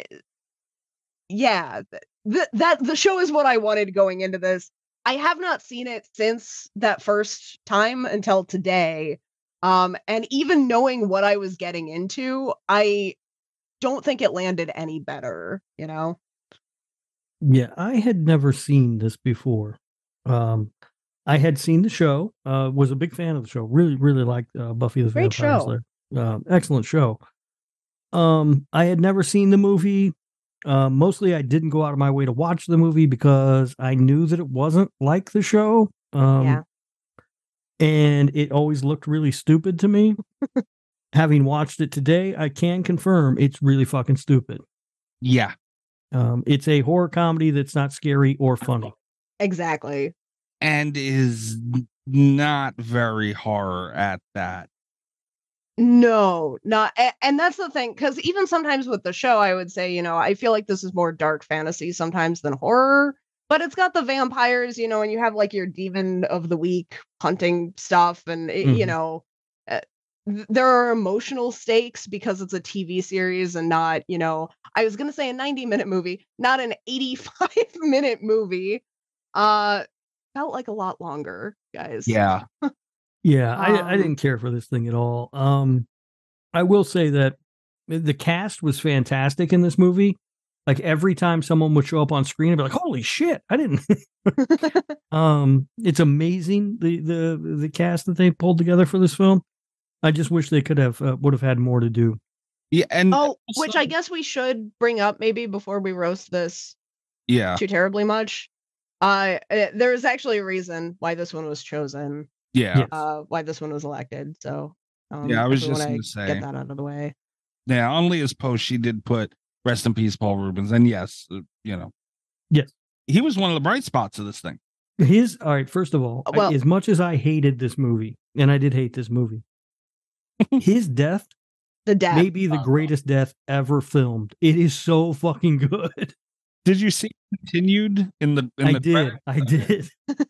yeah, th- that the show is what I wanted going into this. I have not seen it since that first time until today, um, and even knowing what I was getting into, I don't think it landed any better, you know. Yeah, I had never seen this before. Um, I had seen the show, uh, was a big fan of the show. Really, really liked uh, Buffy the Great Vampire show. Slayer. Uh, excellent show. Um, I had never seen the movie. Uh, mostly, I didn't go out of my way to watch the movie because I knew that it wasn't like the show. Um, Yeah. And it always looked really stupid to me. Having watched it today, I can confirm it's really fucking stupid. Yeah. Um, it's a horror comedy that's not scary or funny. Exactly. And is not very horror at that. No, not, a- and that's the thing, because even sometimes with the show, I would say, you know, I feel like this is more dark fantasy sometimes than horror, but it's got the vampires, you know, and you have like your demon of the week hunting stuff, and it, you Mhm. know, uh, th- there are emotional stakes because it's a T V series and not, you know, I was gonna say a ninety minute movie, not an eighty-five minute movie. Uh, felt like a lot longer, guys. Yeah. Yeah, I, I Um, didn't care for this thing at all. Um, I will say that the cast was fantastic in this movie. Like every time someone would show up on screen, I'd be like, "Holy shit!" I didn't. um, it's amazing the the the cast that they pulled together for this film. I just wish they could have uh, would have had more to do. Yeah, and Oh, which also- I guess we should bring up maybe before we roast this yeah, too terribly much. Uh, uh, there is actually a reason why this one was chosen. yeah, Yes. Uh, why this one was elected. So, um, Yeah, I was if we just wanna gonna say. get that out of the way. yeah. On Leah's post, she did put "Rest in peace, Paul Rubens," and yes, uh, you know, Yes. he was one of the bright spots of this thing. His all right. First of all, I- Well- as much as I hated this movie, and I did hate this movie, his death The death. may be the greatest death ever filmed. It is so fucking good. Did you see it continued in the? In I the did. credits? I did.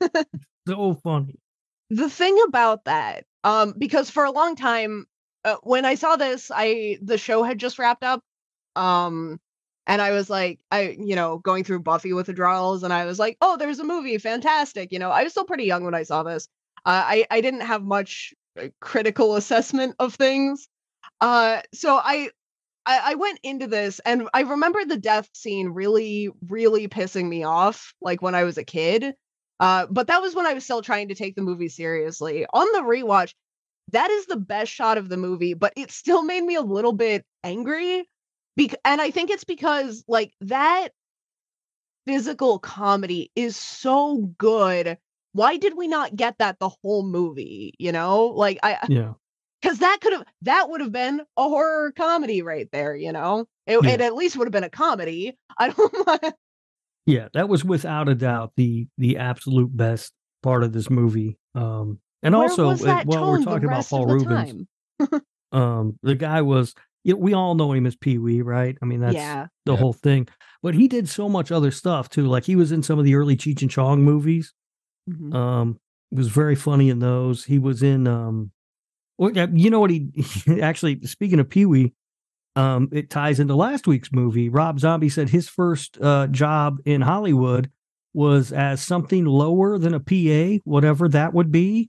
So funny. The thing about that, um, because for a long time, uh, when I saw this, I the show had just wrapped up, um, and I was like, I you know going through Buffy withdrawals, and I was like, oh, there's a movie, fantastic. You know, I was still pretty young when I saw this. Uh, I I didn't have much uh, critical assessment of things, uh, so I. I I went into this and I remember the death scene really, really pissing me off, like when I was a kid. Uh, but that was when I was still trying to take the movie seriously. On the rewatch, that is the best shot of the movie, but it still made me a little bit angry. Bec- and I think it's because like that physical comedy is so good. Why did we not get that the whole movie? You know, like I, Yeah. because that could have that would have been a horror comedy right there. You know, it, Yeah. it at least would have been a comedy. I don't want. Yeah, that was without a doubt the the absolute best part of this movie. Um, and Where also, was uh, that while we're tone the talking about rest Paul of the Rubens, time? um, the guy was. You know, we all know him as Pee Wee, right? I mean, that's Yeah. the Yeah. whole thing. But he did so much other stuff too. Like he was in some of the early Cheech and Chong movies. Mhm. Um, was very funny in those. He was in. Um, well, yeah, you know what he actually? Speaking of Pee Wee, um, it ties into last week's movie. Rob Zombie said his first uh, job in Hollywood was as something lower than a P A, whatever that would be,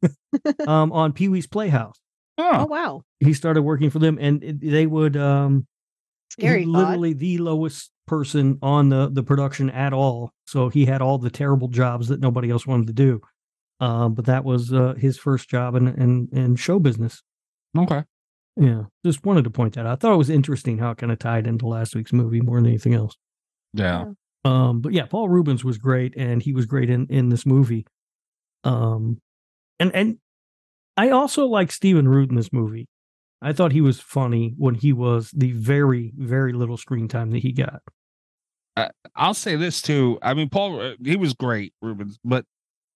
um, on Pee Wee's Playhouse. Oh Oh, wow. He started working for them, and it- they would um, Scary he thought. literally the lowest person on the the production at all. So he had all the terrible jobs that nobody else wanted to do. Um, but that was uh, his first job in, in in show business. okay. Yeah, just wanted to point that out. I thought it was interesting how it kind of tied into last week's movie more than anything else. Yeah. Um, but yeah, Paul Rubens was great, and he was great in in this movie. Um, and and I also like Stephen Root in this movie. I thought he was funny when he was the very very little screen time that he got. I'll say this too. I mean, Paul, uh, he was great, Rubens, but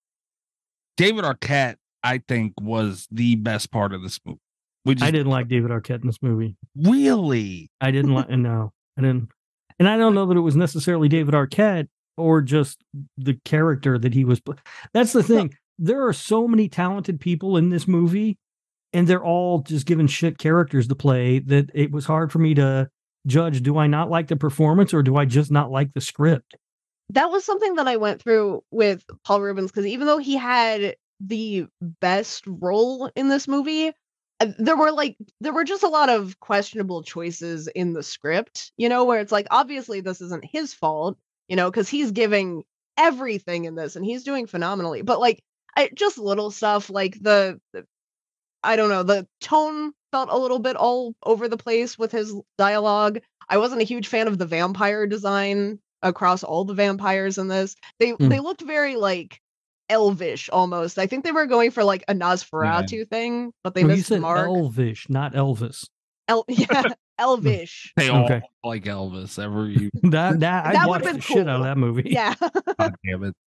David Arquette, I think, was the best part of this movie. We just I didn't like David Arquette in this movie. really. I didn't like, no, I didn't, and I don't know that it was necessarily David Arquette or just the character that he was. pl- That's the thing. There are so many talented people in this movie, and they're all just given shit characters to play that it was hard for me to judge. Do I not like the performance, or do I just not like the script? That was something that I went through with Paul Rubens, because even though he had the best role in this movie, uh, there were like there were just a lot of questionable choices in the script, you know, where it's like obviously this isn't his fault, you know, because he's giving everything in this, and he's doing phenomenally. But like, I, just little stuff like the, the, I don't know, the tone felt a little bit all over the place with his dialogue. I wasn't a huge fan of the vampire design across all the vampires in this. They Mm. they looked very like elvish almost. I think they were going for like a Nosferatu Yeah. thing, but they No, you missed the said mark. elvish, not Elvis. El- yeah, elvish. They all Okay. look like Elvis. Ever you? That that I That watched would've the been shit out of cool. that movie. Yeah. God damn it.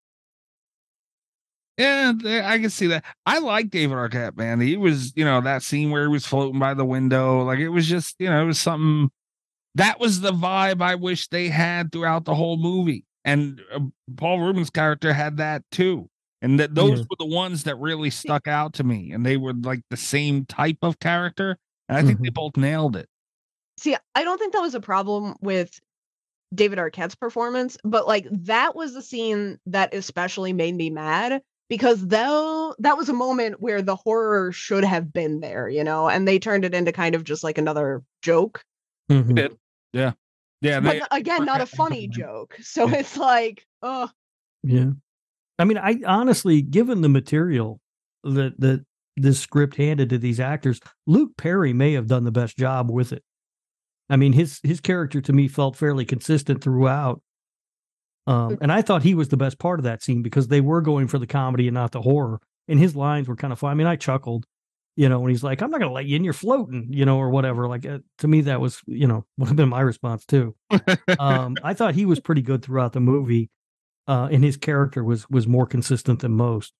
Yeah, they- I can see that. I like David Arquette, man. He was, you know, that scene where he was floating by the window. Like, it was just, you know, it was something. That was the vibe I wish they had throughout the whole movie. And uh, Paul Rubens' character had that too. And that those Yeah. were the ones that really stuck out to me. And they were like the same type of character. And I think they Mhm. both nailed it. See, I don't think that was a problem with David Arquette's performance, but like that was the scene that especially made me mad because though that was a moment where the horror should have been there, you know, and they turned it into kind of just like another joke. Mhm. Did. Yeah. Yeah. But They, n- again, not a funny joke. So Yeah. it's like, oh, Yeah. I mean, I honestly, given the material that that this script handed to these actors, Luke Perry may have done the best job with it. I mean, his his character to me felt fairly consistent throughout. Um, and I thought he was the best part of that scene because they were going for the comedy and not the horror. And his lines were kind of fun. I mean, I chuckled, you know, when he's like, "I'm not going to let you in, you're floating," you know, or whatever. Like uh, to me, that was, you know, would have been my response too. um, I thought he was pretty good throughout the movie, uh, and his character was was more consistent than most.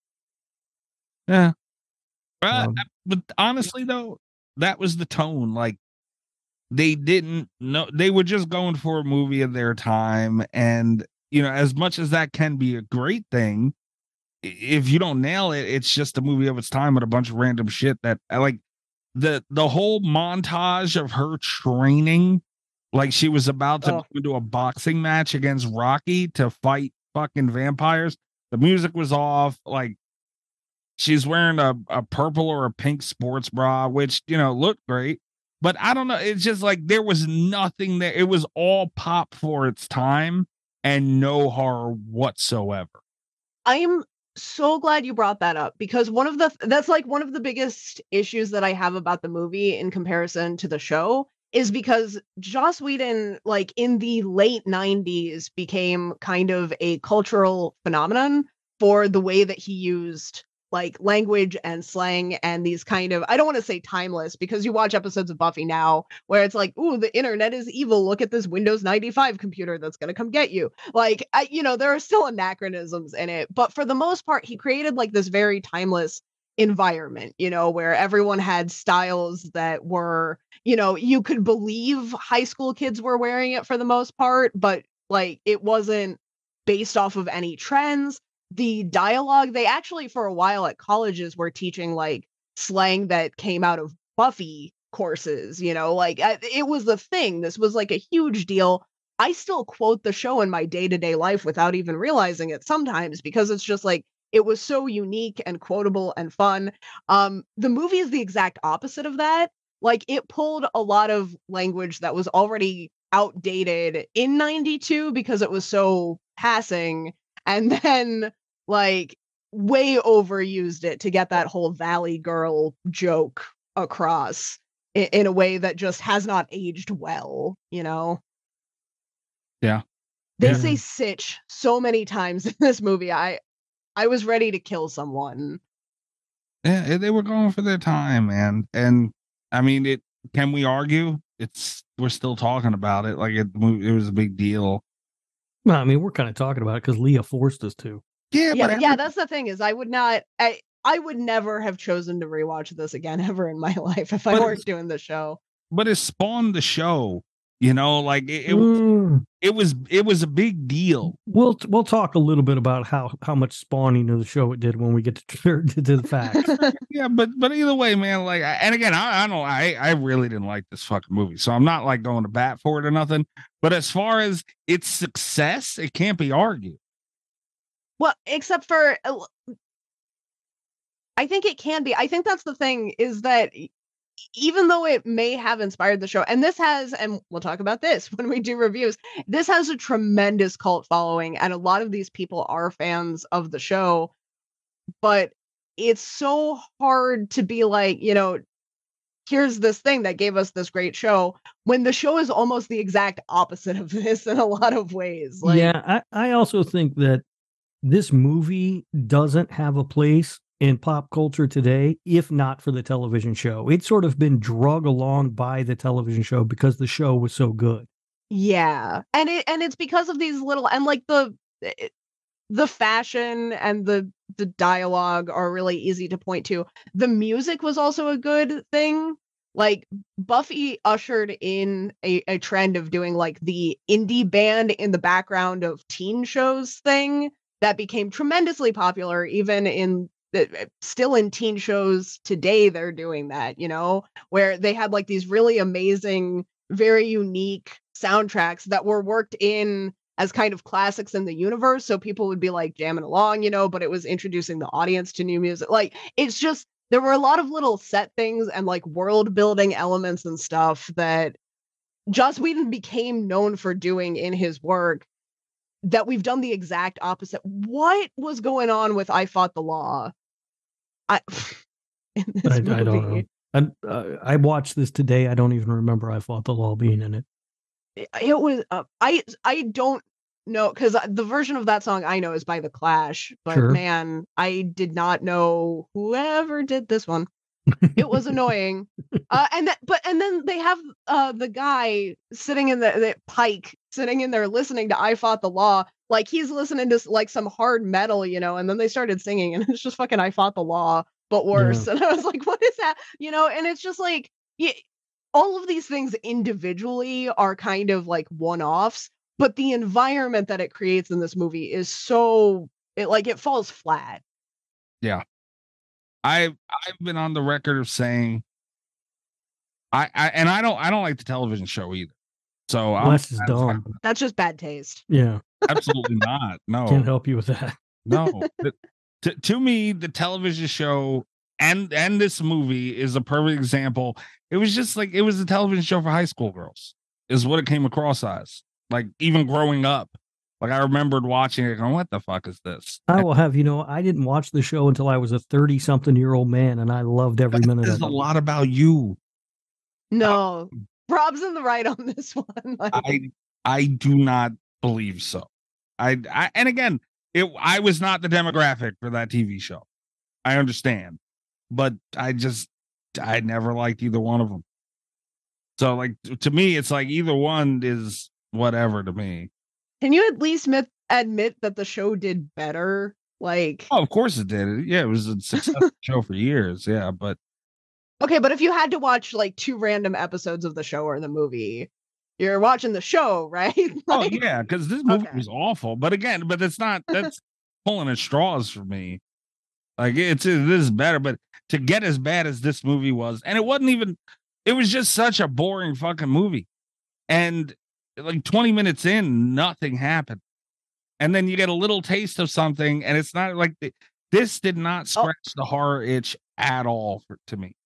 yeah. But, Um, but honestly, though, that was the tone. Like, they didn't know, they were just going for a movie of their time. And, you know, as much as that can be a great thing, i- if you don't nail it, it's just a movie of its time with a bunch of random shit that I like. The the whole montage of her training, like she was about to Oh. go into a boxing match against Rocky to fight fucking vampires. The music was off. Like, she's wearing a, a purple or a pink sports bra, which, you know, looked great. But I don't know. It's just like there was nothing there. It was all pop for its time and no horror whatsoever. I'm so glad you brought that up because one of the that's like one of the biggest issues that I have about the movie in comparison to the show is because Joss Whedon, like in the late nineties, became kind of a cultural phenomenon for the way that he used like language and slang and these kind of, I don't want to say timeless because you watch episodes of Buffy now where it's like, ooh, the internet is evil. Look at this Windows ninety-five computer that's going to come get you. Like, I, you know, there are still anachronisms in it, but for the most part, he created like this very timeless environment, you know, where everyone had styles that were, you know, you could believe high school kids were wearing it for the most part, but like it wasn't based off of any trends. The dialogue, they actually for a while at colleges were teaching like slang that came out of Buffy courses, you know, like I, it was the thing. This was like a huge deal. I still quote the show in my day-to-day life without even realizing it sometimes because it's just like it was so unique and quotable and fun. Um, the movie is the exact opposite of that. Like it pulled a lot of language that was already outdated in ninety-two because it was so passing, and then like way overused it to get that whole Valley Girl joke across in, in a way that just has not aged well, you know? Yeah. They Yeah. say sitch so many times in this movie. I I was ready to kill someone. Yeah, they were going for their time, man. And I mean, it. Can we argue? It's we're still talking about it like it. It was a big deal. well, I mean, we're kind of talking about it because Leah forced us to. Yeah, Yeah, but yeah, every- that's the thing is I would not I I would never have chosen to rewatch this again ever in my life if I But weren't it's- doing the show. but it spawned the show. You know, like it. It, Mm, it was. It was a big deal. we'll we'll talk a little bit about how how much spawning of the show it did when we get to to the facts. Yeah, but but either way, man. Like, I- and again, I, I don't. I I really didn't like this fucking movie, so I'm not like going to bat for it or nothing. But as far as its success, it can't be argued. Well, except for uh, I think it can be. I think that's the thing is that even though it may have inspired the show, and this has, and we'll talk about this when we do reviews, this has a tremendous cult following, and a lot of these people are fans of the show, but it's so hard to be like, you know, here's this thing that gave us this great show, when the show is almost the exact opposite of this in a lot of ways. Like, yeah, I, I also think that this movie doesn't have a place in pop culture today, if not for the television show. It's sort of been drug along by the television show because the show was so good. Yeah. And it and it's because of these little, and like the the fashion and the the dialogue are really easy to point to. The music was also a good thing. Like Buffy ushered in a, a trend of doing like the indie band in the background of teen shows thing that became tremendously popular, even in still in teen shows today. They're doing that, you know, where they had like these really amazing, very unique soundtracks that were worked in as kind of classics in the universe. So people would be like jamming along, you know, but it was introducing the audience to new music. Like, it's just, there were a lot of little set things and like world building elements and stuff that Joss Whedon became known for doing in his work that we've done the exact opposite. What was going on with I Fought the Law? I, in this I, movie? I don't know. I, uh, I watched this today. I don't even remember I Fought the Law being in it. It, it was, uh, I, I don't know, because the version of that song I know is by The Clash, but Sure. man, I did not know whoever did this one. It was annoying. Uh, and that, but, and then they have uh, the guy sitting in the, the Pike sitting in there listening to I Fought the Law. Like, he's listening to like some hard metal, you know, and then they started singing and it's just fucking I Fought the Law, but worse. Yeah. And I was like, what is that? You know, and it's just like, yeah, all of these things individually are kind of like one-offs, but the environment that it creates in this movie is so, it like, it falls flat. Yeah. I've I've been on the record of saying I, I and I don't I don't like the television show either. So I'm, Wes is dumb. That's just bad taste. Yeah. absolutely not. No. Can't help you with that. No. The- to, to me, the television show and and this movie is a perfect example. It was just like it was a television show for high school girls, is what it came across as. Like, even growing up. Like, I remembered watching it going, what the fuck is this? I will have you know, I didn't watch the show until I was a thirty-something-year-old man, and I loved every minute There's of a it. lot about you. No, Rob's in the right on this one. Like, I I do not believe so. I, I and again, it I was not the demographic for that T V show. I understand, but I just I never liked either one of them. So, like, to me, it's like either one is whatever to me. can you at least admit, admit that the show did better? Like, Oh, of course it did. Yeah, it was a successful show for years. Yeah, but okay, but if you had to watch like two random episodes of the show or the movie, you're watching the show, right? oh Like, yeah, because this movie Okay. was awful. But again, but it's not. That's pulling at straws for me. Like, it's it is better, but to get as bad as this movie was, and it wasn't even. It was just such a boring fucking movie, and like twenty minutes in, nothing happened, and then you get a little taste of something, and it's not like the, this did not scratch the horror itch at all for, to me.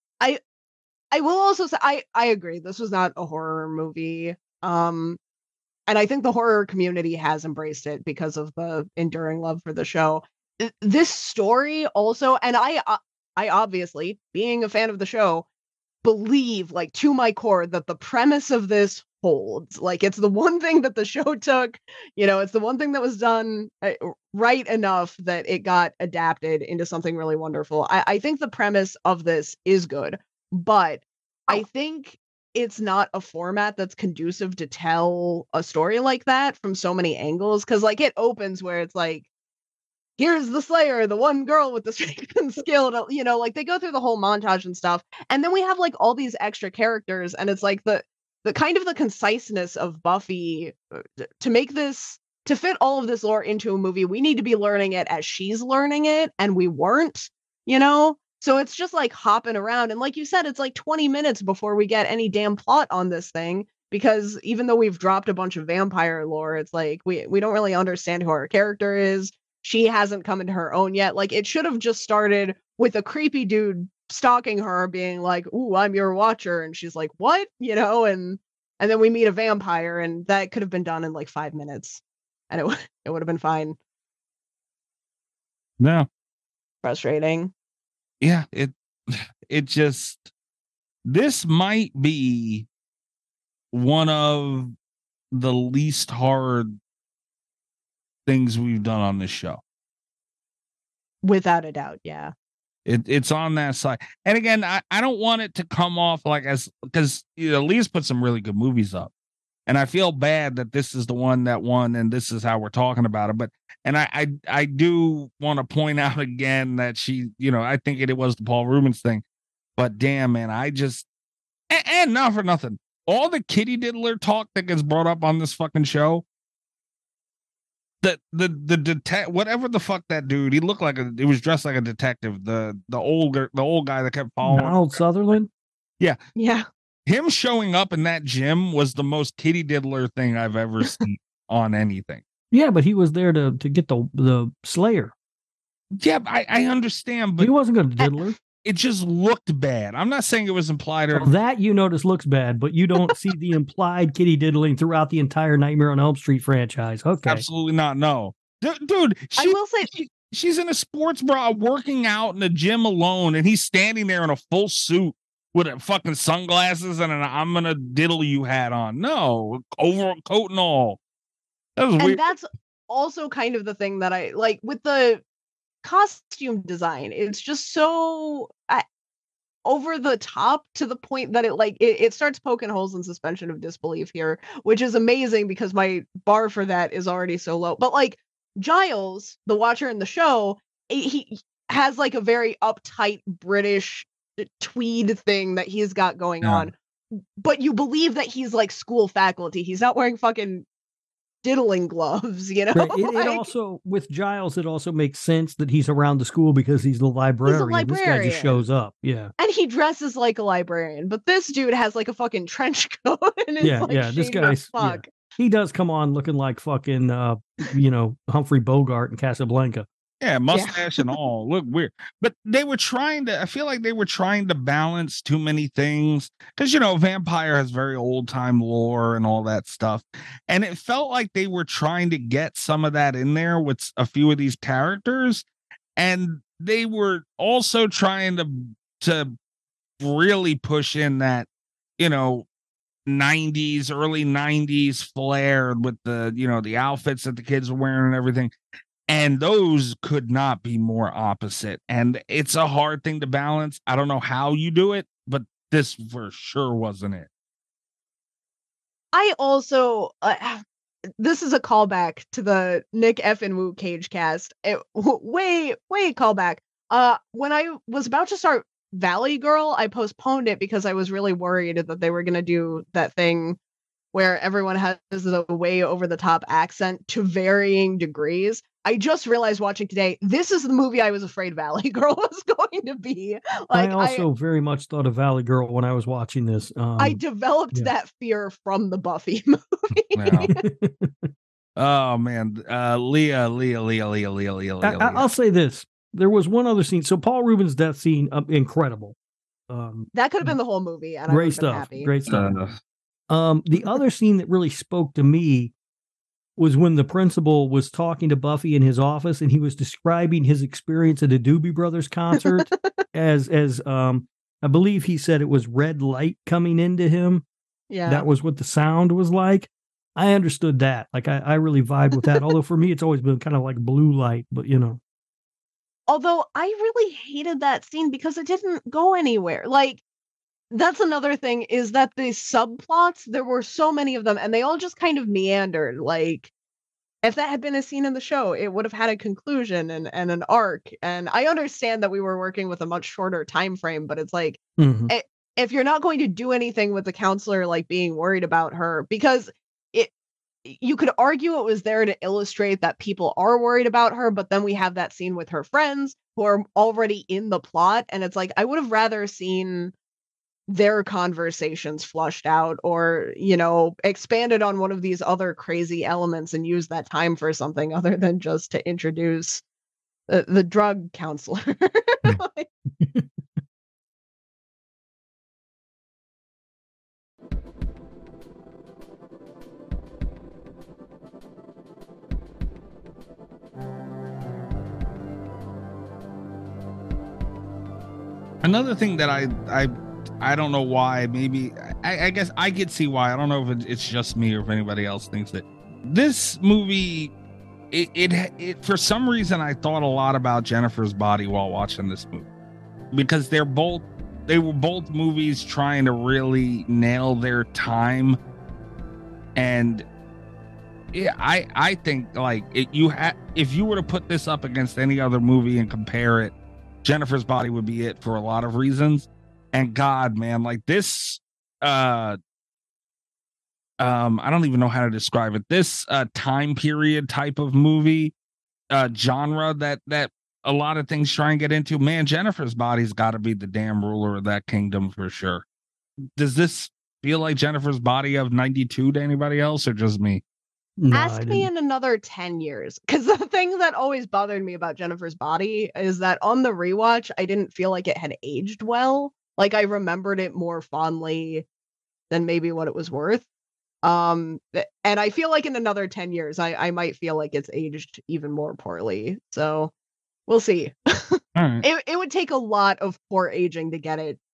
I will also say I I agree. This was not a horror movie. Um and I think the horror community has embraced it because of the enduring love for the show. Th- This story also, and I uh, I obviously, being a fan of the show, believe like to my core that the premise of this holds. Like, it's the one thing that the show took, you know, it's the one thing that was done uh, right enough that it got adapted into something really wonderful. I, I think the premise of this is good, but I think it's not a format that's conducive to tell a story like that from so many angles. Cause like it opens where it's like, here's the Slayer, the one girl with the strength and skill, to, you know, like they go through the whole montage and stuff. And then we have like all these extra characters, and it's like the, the kind of the conciseness of Buffy uh, to make this, to fit all of this lore into a movie, we need to be learning it as she's learning it, and we weren't, you know? So it's just like hopping around. And like you said, it's like twenty minutes before we get any damn plot on this thing. Because even though we've dropped a bunch of vampire lore, it's like we, we don't really understand who our character is. She hasn't come into her own yet. Like, it should have just started with a creepy dude stalking her, being like, "Ooh, I'm your watcher," and she's like, "What?" You know, and and then we meet a vampire, and that could have been done in like five minutes, and it w- it would have been fine. No. Frustrating. Yeah, it it just this might be one of the least hard things we've done on this show. Without a doubt, yeah. It, it's on that side. And again, I, I don't want it to come off like as because you know, Lee's put some really good movies up. And I feel bad that this is the one that won and this is how we're talking about it. But and I I, I do want to point out again that she, you know, I think it, it was the Paul Rubens thing. But damn, man, I just and, and not for nothing. All the kitty diddler talk that gets brought up on this fucking show. The the the detect whatever the fuck that dude, he looked like a he was dressed like a detective. The the old the old guy that kept following Donald Sutherland. Yeah. Yeah. Him showing up in that gym was the most kitty diddler thing I've ever seen on anything. Yeah, but he was there to to get the the Slayer. Yeah, I, I understand, but he wasn't going to diddler. It just looked bad. I'm not saying it was implied or well, that you notice looks bad, but you don't see the implied kitty diddling throughout the entire Nightmare on Elm Street franchise. Okay, absolutely not. No, D- dude. She, I will say she, she's in a sports bra, working out in the gym alone, and he's standing there in a full suit with a fucking sunglasses and an "I'm gonna diddle you" hat on. No, overcoat and all. That was and weird. That's also kind of the thing that I like with the costume design. It's just so uh, over the top to the point that it like it, it starts poking holes in suspension of disbelief here, which is amazing because my bar for that is already so low. But like Giles, the watcher in the show, he has like a very uptight British tweed thing that he's got going yeah. on, but you believe that he's like school faculty. He's not wearing fucking diddling gloves, you know. Right. It, like, it also with Giles, it also makes sense that he's around the school because he's the librarian. He's a librarian. This guy just shows up, yeah, and he dresses like a librarian. But this dude has like a fucking trench coat and is yeah, like yeah. This guy's fuck. Yeah. He does come on looking like fucking, uh, you know, Humphrey Bogart in Casablanca. Yeah, mustache yeah. and all. Look weird. But they were trying to, I feel like they were trying to balance too many things. Because, you know, vampire has very old time lore and all that stuff. And it felt like they were trying to get some of that in there with a few of these characters. And they were also trying to, to really push in that, you know, nineties, early nineties flair with the, you know, the outfits that the kids were wearing and everything. And those could not be more opposite. And it's a hard thing to balance. I don't know how you do it, but this for sure wasn't it. I also, uh, this is a callback to the Nick F and Woo Cage cast. It, way, way callback. Uh, when I was about to start Valley Girl, I postponed it because I was really worried that they were going to do that thing where everyone has the way over the top accent to varying degrees. I just realized watching today, this is the movie I was afraid Valley Girl was going to be. Like, I also I, very much thought of Valley Girl when I was watching this. Um, I developed yeah. that fear from the Buffy movie. Yeah. Oh, man. Uh, Leah, Leah, Leah, Leah, Leah, Leah, Leah. I, I'll say this. There was one other scene. So Paul Rubens' death scene, uh, incredible. Um, that could have been the whole movie. And great I stuff. Happy. Great stuff. Uh, um, the other scene that really spoke to me was when the principal was talking to Buffy in his office and he was describing his experience at a Doobie Brothers concert as, as um, I believe he said it was red light coming into him. Yeah. That was what the sound was like. I understood that. Like, I, I really vibe with that. Although for me, it's always been kind of like blue light, but you know. Although I really hated that scene because it didn't go anywhere. Like, that's another thing is that the subplots, there were so many of them and they all just kind of meandered. Like, if that had been a scene in the show, it would have had a conclusion and, and an arc. And I understand that we were working with a much shorter time frame, but it's like, mm-hmm. it, if you're not going to do anything with the counselor, like being worried about her, because it, you could argue it was there to illustrate that people are worried about her, but then we have that scene with her friends who are already in the plot. And it's like, I would have rather seen their conversations flushed out or, you know, expanded on one of these other crazy elements and use that time for something other than just to introduce the, the drug counselor. Like, Another thing that I I I don't know why. Maybe I, I guess I could see why. I don't know if it, it's just me or if anybody else thinks that this movie. It, it it for some reason I thought a lot about Jennifer's Body while watching this movie, because they're both they were both movies trying to really nail their time. And yeah, I I think like it, you had if you were to put this up against any other movie and compare it, Jennifer's Body would be it for a lot of reasons. And God, man, like this uh um I don't even know how to describe it. This uh time period type of movie uh genre that that a lot of things try and get into, man, Jennifer's Body's got to be the damn ruler of that kingdom for sure. Does this feel like Jennifer's Body of ninety-two to anybody else, or just me? No, Ask me in another ten years, because the thing that always bothered me about Jennifer's Body is that on the rewatch, I didn't feel like it had aged well. Like, I remembered it more fondly than maybe what it was worth. Um, and I feel like in another ten years, I, I might feel like it's aged even more poorly. So we'll see. Right. It, it would take a lot of poor aging to get it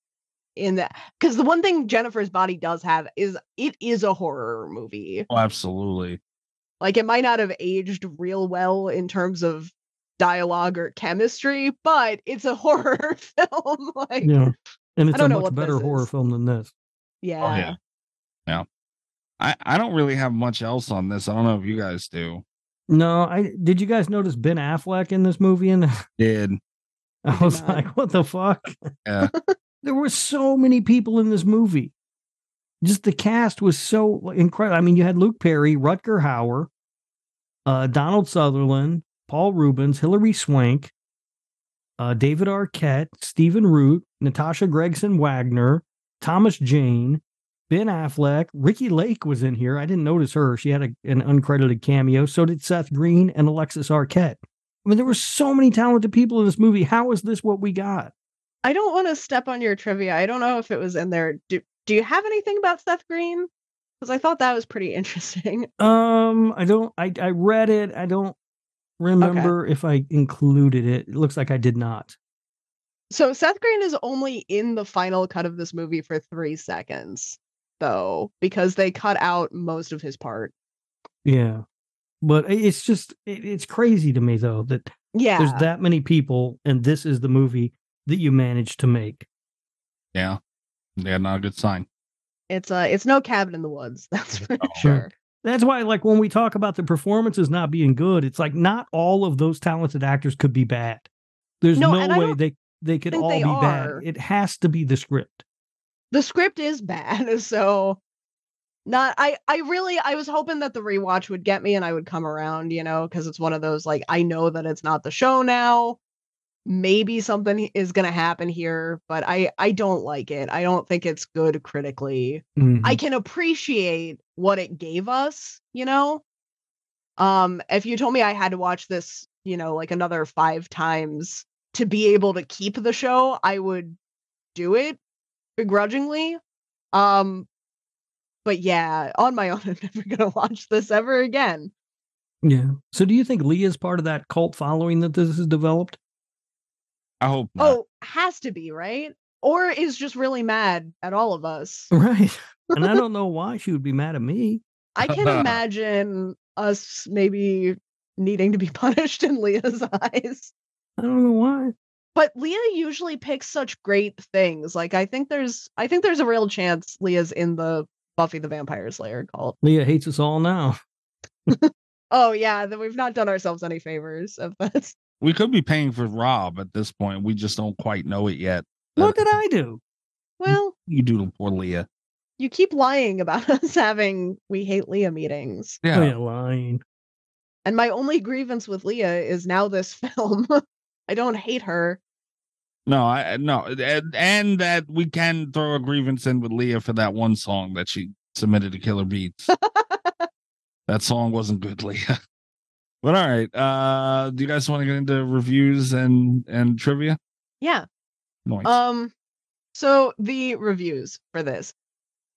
in that, because the one thing Jennifer's Body does have is it is a horror movie. Oh, absolutely. Like, it might not have aged real well in terms of dialogue or chemistry, but it's a horror film. Like, Yeah, and it's I don't a know much what better this horror is. film than this. Yeah. Oh, yeah. Yeah. I, I don't really have much else on this. I don't know if you guys do. No, I did. You guys notice Ben Affleck in this movie? And Did. I was not. like, what the fuck? Yeah. There were so many people in this movie. Just the cast was so incredible. I mean, you had Luke Perry, Rutger Hauer, uh, Donald Sutherland, Paul Rubens, Hilary Swank, uh, David Arquette, Stephen Root, Natasha Gregson Wagner, Thomas Jane, Ben Affleck, Ricky Lake was in here. I didn't notice her. She had a, an uncredited cameo. So did Seth Green and Alexis Arquette. I mean, there were so many talented people in this movie. How is this what we got? I don't want to step on your trivia. I don't know if it was in there. Do, do you have anything about Seth Green? Because I thought that was pretty interesting. Um, I don't. I I read it. I don't remember if I included it. It looks like I did not. So Seth Green is only in the final cut of this movie for three seconds, though, because they cut out most of his part. Yeah, but it's just it, it's crazy to me though that Yeah. there's that many people, and this is the movie that you managed to make. Yeah. Yeah, not a good sign. It's uh it's no Cabin in the Woods, that's for Oh. sure. That's why, like, when we talk about the performances not being good, it's like not all of those talented actors could be bad. There's No, no, and I way don't they they could think all they be bad. are. It has to be the script. The script is bad, so not I I really I was hoping that the rewatch would get me and I would come around, you know, because it's one of those, like, I know that it's not the show now. Maybe something is going to happen here, but I I don't like it. I don't think it's good critically. Mhm. I can appreciate what it gave us, you know. Um, if you told me I had to watch this, you know, like another five times to be able to keep the show, I would do it begrudgingly. Um, but yeah, on my own, I'm never gonna watch this ever again. Yeah. So, do you think Leah's part of that cult following that this has developed? I hope not. Oh, has to be, right? Or is just really mad at all of us. Right. And I don't know why she would be mad at me. I can imagine us maybe needing to be punished in Leah's eyes. I don't know why. But Leah usually picks such great things. Like, I think there's I think there's a real chance Leah's in the Buffy the Vampire Slayer cult. Leah hates us all now. Oh yeah, then we've not done ourselves any favors of that. We could be paying for Rob at this point. We just don't quite know it yet. What did I do? Well, You do, poor Leah. you keep lying about us having We Hate Leah meetings. Yeah. Oh, yeah, lying. And my only grievance with Leah is now this film. I don't hate her. No, I no, and, and that we can throw a grievance in with Leah for that one song that she submitted to Killer Beats. That song wasn't good, Leah. But all right, uh, do you guys want to get into reviews and and trivia? Yeah. Nice. Um, so the reviews for this.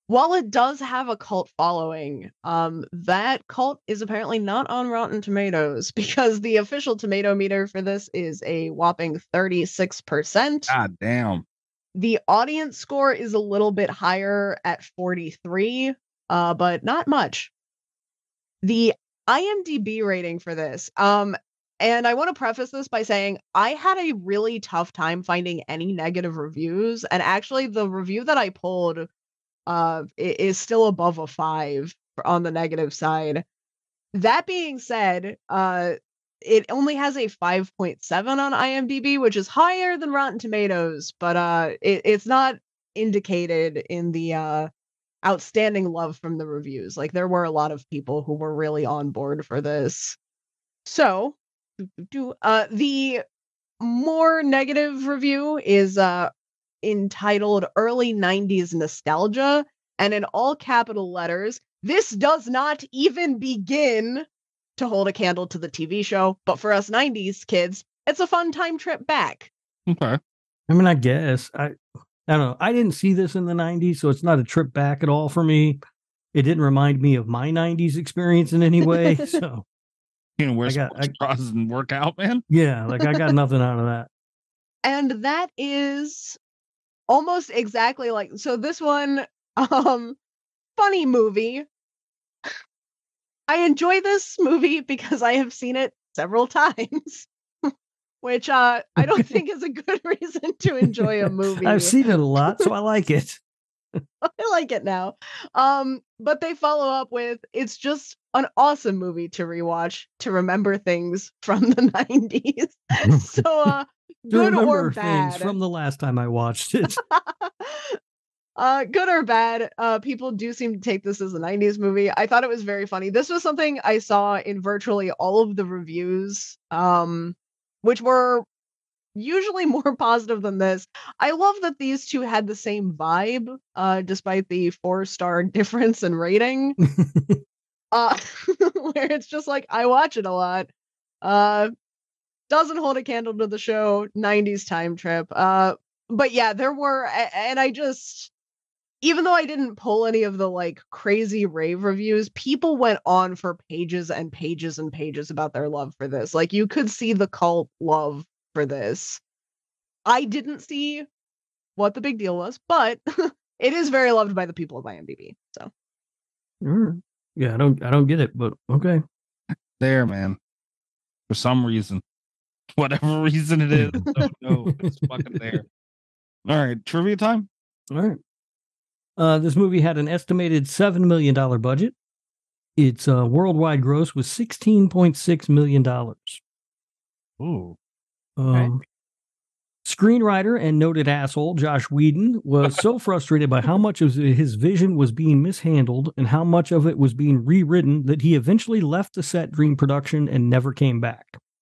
while it does have a cult following, um, that cult is apparently not on Rotten Tomatoes because the official tomato meter for this is a whopping thirty-six percent. God damn. The audience score is a little bit higher at forty-three, uh, but not much. The IMDb rating for this, um, and I want to preface this by saying I had a really tough time finding any negative reviews, and actually the review that I pulled uh, is still above a five on the negative side. That being said, uh, it only has a five point seven on IMDb, which is higher than Rotten Tomatoes, but uh, it, it's not indicated in the uh, outstanding love from the reviews. Like, there were a lot of people who were really on board for this. So, uh, the more negative review is uh, entitled Early nineties Nostalgia, and in all capital letters, this does not even begin to hold a candle to the T V show, but for us nineties kids, it's a fun time trip back. Okay. I mean, I guess. I, I don't know. I didn't see this in the nineties, so it's not a trip back at all for me. It didn't remind me of my nineties experience in any way, so. You know, wear I got- sports I- bras and work out, man? Yeah, like I got nothing out of that. And that is almost exactly like, so this one, um, funny movie. I enjoy this movie because I have seen it several times, which uh, I don't think is a good reason to enjoy a movie. I've seen it a lot, so I like it. I like it now. Um, but they follow up with, it's just an awesome movie to rewatch to remember things from the nineties. So, uh, To good or remember bad. things from the last time I watched it. Uh, good or bad, uh, people do seem to take this as a nineties movie. I thought it was very funny. This was something I saw in virtually all of the reviews, um, which were usually more positive than this. I love that these two had the same vibe, uh, despite the four-star difference in rating. uh, where it's just like, I watch it a lot. Uh, doesn't hold a candle to the show, nineties time trip. Uh, but yeah, there were, and I just... even though I didn't pull any of the like crazy rave reviews, people went on for pages and pages and pages about their love for this. Like, you could see the cult love for this. I didn't see what the big deal was, but it is very loved by the people of IMDb. So, Mm. Yeah, I don't, I don't get it, but okay. There, man. For some reason, whatever reason it is, I don't know. It's fucking there. All right, trivia time. All right. Uh, this movie had an estimated seven million dollars budget. Its uh, worldwide gross was sixteen point six million dollars. Ooh. Um, Okay. Screenwriter and noted asshole Josh Whedon was so frustrated by how much of his vision was being mishandled and how much of it was being rewritten that he eventually left the set during production and never came back.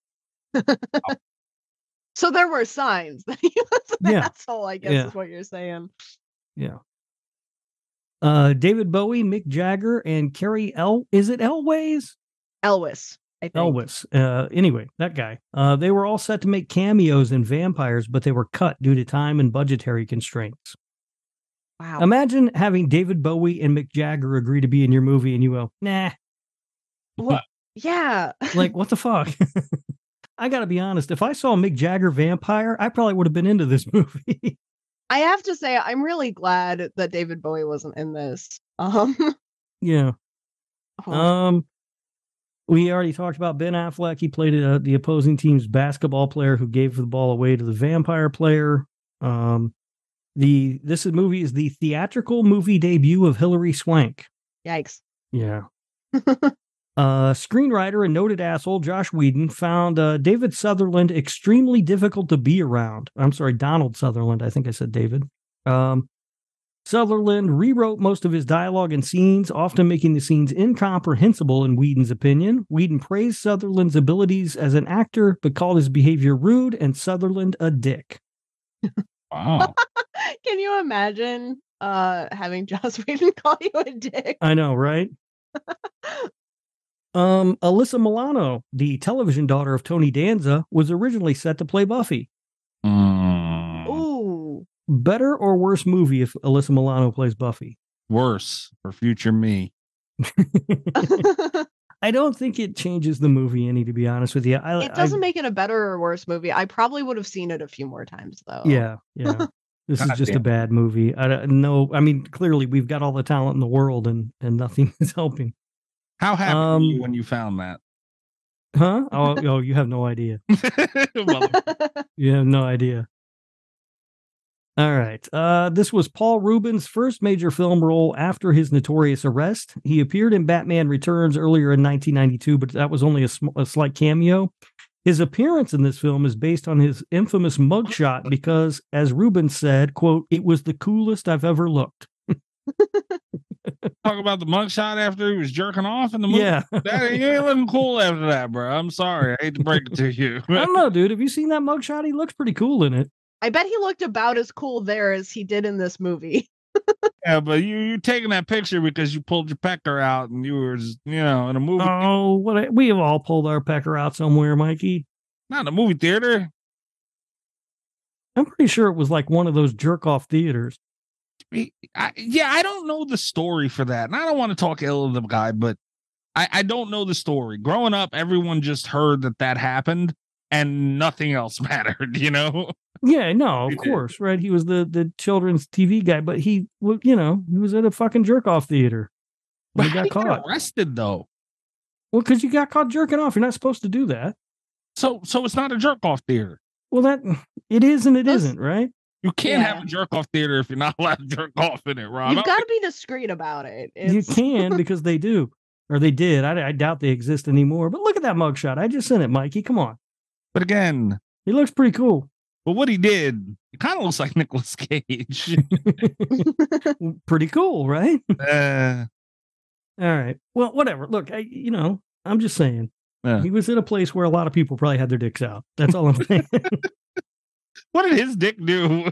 so there were signs that he was an Yeah. asshole, I guess Yeah. is what you're saying. Yeah. Uh, David Bowie, Mick Jagger, and Carrie El is it Elways? Elvis, I think. Elvis. Uh, anyway, that guy. Uh, they were all set to make cameos in Vampires, but they were cut due to time and budgetary constraints. Wow. Imagine having David Bowie and Mick Jagger agree to be in your movie, and you go, nah. What? Yeah. Like, what the fuck? I gotta be honest. If I saw Mick Jagger Vampire, I probably would have been into this movie. I have to say, I'm really glad that David Bowie wasn't in this. Um, Yeah. oh, Um, we already talked about Ben Affleck. He played uh, the opposing team's basketball player who gave the ball away to the vampire player. Um, the this is, movie is the theatrical movie debut of Hilary Swank. yikes. Yeah. Uh, screenwriter and noted asshole Josh Whedon found uh, David Sutherland extremely difficult to be around. I'm sorry, Donald Sutherland. I think I said David. Um, Sutherland rewrote most of his dialogue and scenes, often making the scenes incomprehensible in Whedon's opinion. Whedon praised Sutherland's abilities as an actor, but called his behavior rude and Sutherland a dick. Wow. Can you imagine uh, having Joss Whedon call you a dick? I know, right? Um, Alyssa Milano, the television daughter of Tony Danza, was originally set to play Buffy. Mm. Ooh. Better or worse movie if Alyssa Milano plays Buffy? Worse for future me. I don't think it changes the movie any, to be honest with you. I, It doesn't I, make it a better or worse movie. I probably would have seen it a few more times though. Yeah, yeah. This is God just damn. a bad movie. I don't know. I mean, clearly we've got all the talent in the world, and and nothing is helping. How happy Um, were you when you found that? Huh? Oh, oh, you have no idea. Well, You have no idea. All right. Uh, this was Paul Rubin's first major film role after his notorious arrest. He appeared in Batman Returns earlier in nineteen ninety-two, but that was only a, sm- a slight cameo. His appearance in this film is based on his infamous mugshot because, as Rubin said, quote, "It was the coolest I've ever looked." talk about the mugshot after he was jerking off in the movie. Yeah. That, he ain't looking cool after that, bro. I'm sorry. I hate to break it to you. I don't know, dude. Have you seen that mugshot? He looks pretty cool in it. I bet he looked about as cool there as he did in this movie. Yeah, but you you taking that picture because you pulled your pecker out and you were, just, you know, in a movie. Oh, what we have all pulled our pecker out somewhere, Mikey. Not in a movie theater. I'm pretty sure it was like one of those jerk off theaters. I, yeah, I don't know the story for that, and I don't want to talk ill of the guy, but I, I don't know the story. Growing up, everyone just heard that that happened, and nothing else mattered. You know. Yeah, no, of He course, right? He was the the children's T V guy, but he, w- you know, he was at a fucking jerk off theater. But He how got did he get caught. arrested though. Well, because you got caught jerking off. You're not supposed to do that. So so it's not a jerk off theater. Well, that it is and it That's- isn't, right? You can't Yeah. have a jerk off theater if you're not allowed to jerk off in it, Rob. You've got to be discreet about it. You It's- can because they do, or they did. I, I doubt they exist anymore. But look at that mugshot. I just sent it, Mikey. Come on, But again, he looks pretty cool. but what he did, it kind of looks like Nicolas Cage. Pretty cool, right? uh, All right. Well, whatever. Look, I, you know, I'm just saying. Yeah. He was in a place where a lot of people probably had their dicks out. That's all I'm saying. what did his dick do?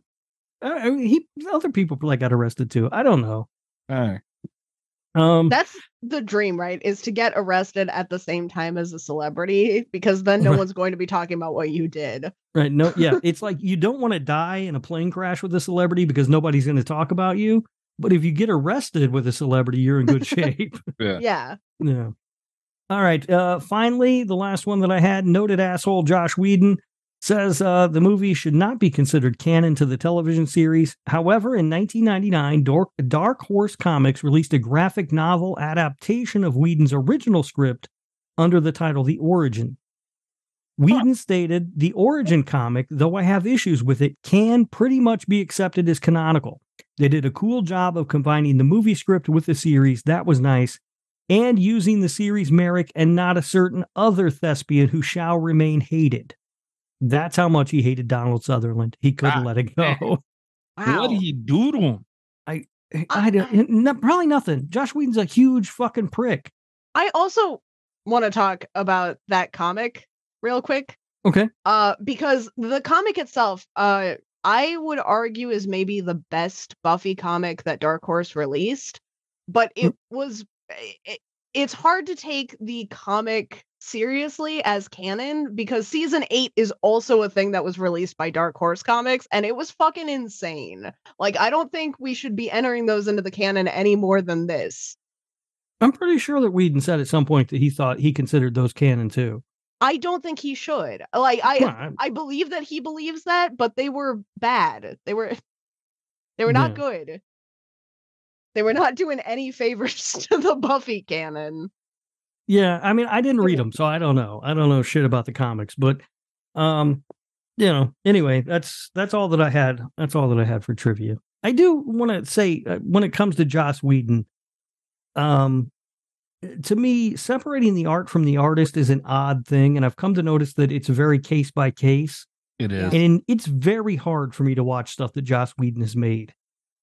I mean, he other people probably got arrested too. I don't know. All right. Um, That's the dream, right? Is to get arrested at the same time as a celebrity, because then no Right. one's going to be talking about what you did. right. No, yeah. It's like you don't want to die in a plane crash with a celebrity because nobody's going to talk about you. But if you get arrested with a celebrity, you're in good shape. Yeah. Yeah. Yeah. All right. Uh, finally, the last one that I had, noted asshole Josh Whedon says uh, the movie should not be considered canon to the television series. However, in nineteen ninety-nine, Dark, Dark Horse Comics released a graphic novel adaptation of Whedon's original script under the title The Origin. Whedon stated, "The Origin comic, though I have issues with it, can pretty much be accepted as canonical. They did a cool job of combining the movie script with the series. That was nice. And using the series Merrick and not a certain other thespian who shall remain hated." That's how much he hated Donald Sutherland. He couldn't Ah, let it go. Wow. What did he do to him? I, I don't, no, probably nothing. Josh Whedon's a huge fucking prick. I also want to talk about that comic real quick. Okay. Uh, because the comic itself, uh, I would argue is maybe the best Buffy comic that Dark Horse released, but it was, it, it's hard to take the comic seriously as canon because season eight is also a thing that was released by Dark Horse Comics and it was fucking insane. Like, I don't think we should be entering those into the canon any more than this. I'm pretty sure that Whedon said at some point that he thought he considered those canon too. I don't think he should. Like, I, Well, I- I believe that he believes that, but they were bad. They were, they were not Yeah. good. They were not doing any favors to the Buffy canon. Yeah, I mean, I didn't read them, so I don't know. I don't know shit about the comics, but um, you know, anyway, that's that's all that I had. That's all that I had for trivia. I do want to say uh, when it comes to Joss Whedon, um, to me, separating the art from the artist is an odd thing, and I've come to notice that it's very case by case, It is. and it's very hard for me to watch stuff that Joss Whedon has made.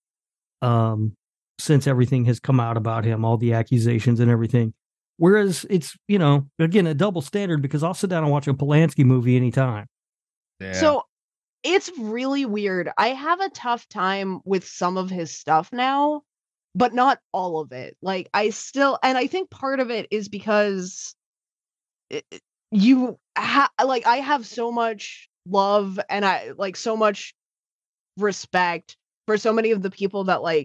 Um, since everything has come out about him, all the accusations and everything. Whereas it's, you know, again, a double standard because I'll sit down and watch a Polanski movie anytime. Yeah. So it's really weird. I have a tough time with some of his stuff now, but not all of it. Like, I still, and I think part of it is because it, you have, like, I have so much love and I like so much respect for so many of the people that like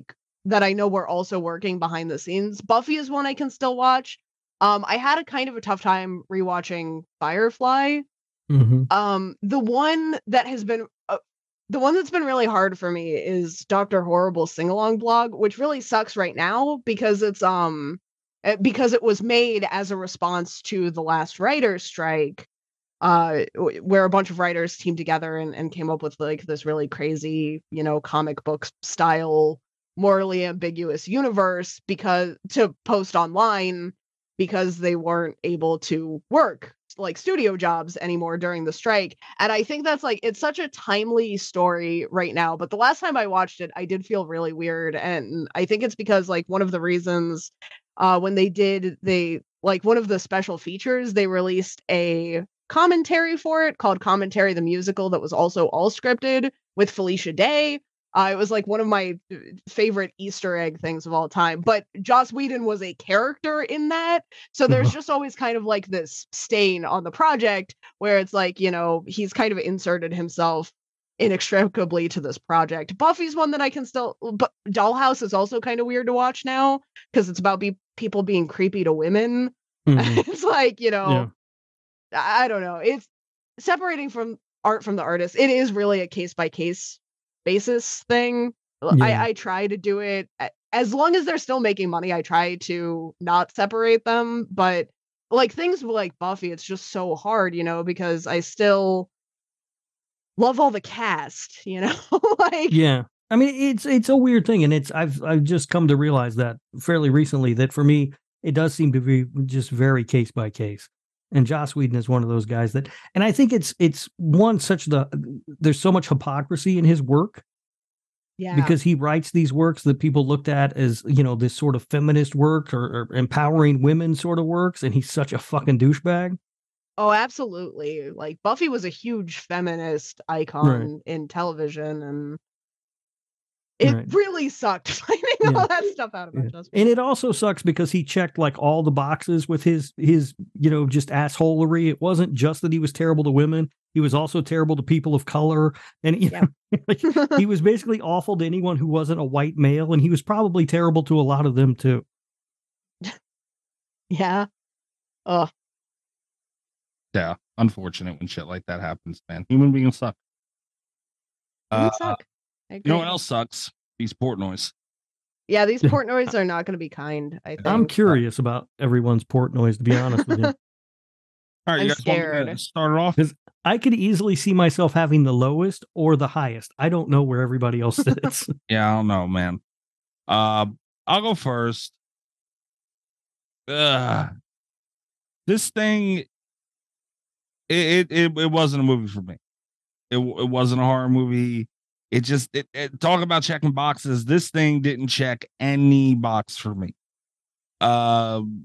that I know were also working behind the scenes. Buffy is one I can still watch. Um, I had a kind of a tough time rewatching Firefly. Mm-hmm. Um, the one that has been uh, the one that's been really hard for me is Doctor Horrible sing along blog, which really sucks right now because it's um uh, because it was made as a response to the last writer's strike, uh, w- where a bunch of writers teamed together and, and came up with like this really crazy, you know, comic book style, morally ambiguous universe because to post online because they weren't able to work like studio jobs anymore during the strike. And I think that's like, it's such a timely story right now. But the last time I watched it, I did feel really weird. And I think it's because like one of the reasons uh, when they did, they like one of the special features, they released a commentary for it called Commentary the Musical that was also all scripted with Felicia Day. Uh, it was like one of my favorite Easter egg things of all time. But Joss Whedon was a character in that. So there's Uh-huh. just always kind of like this stain on the project where it's like, you know, he's kind of inserted himself inextricably to this project. Buffy's one that I can still, but Dollhouse is also kind of weird to watch now because it's about be- people being creepy to women. Mhm. It's like, you know, Yeah. I I don't know. It's separating from art from the artist. It is really a case by case basis thing. Yeah. I, I try to do it a- as long as they're still making money. I try to not separate them, but like things like Buffy, it's just so hard, you know, because I still love all the cast, you know, like Yeah. I mean, it's it's a weird thing, and it's I've I've just come to realize that fairly recently that for me it does seem to be just very case by case. And Joss Whedon is one of those guys that, and I think it's it's one such the there's so much hypocrisy in his work yeah, because he writes these works that people looked at as, you know, this sort of feminist work or, or empowering women sort of works, and he's such a fucking douchebag. oh, absolutely. Like Buffy was a huge feminist icon in television, and it Right. really sucked finding Yeah. all that stuff out about Yeah. Joss. And it also sucks because he checked like all the boxes with his his you know just assholery. It wasn't just that he was terrible to women; he was also terrible to people of color, and you Yeah. know, like, he was basically awful to anyone who wasn't a white male, and he was probably terrible to a lot of them too. Yeah. Oh, Yeah, unfortunate when shit like that happens, man. Human beings suck. women Uh, suck. I you know agree. what else sucks? These Portnoys. Yeah, these Portnoys are not going to be kind. I think. I'm curious about everyone's Portnoys, to be honest with you. All right, I'm you guys want me to scared. start it off? Because I could easily see myself having the lowest or the highest. I don't know where everybody else sits. Yeah, I don't know, man. Uh, I'll go first. Ugh. This thing, it, it it it wasn't a movie for me. It it wasn't a horror movie. It just it, it talk about checking boxes. This thing didn't check any box for me. Um,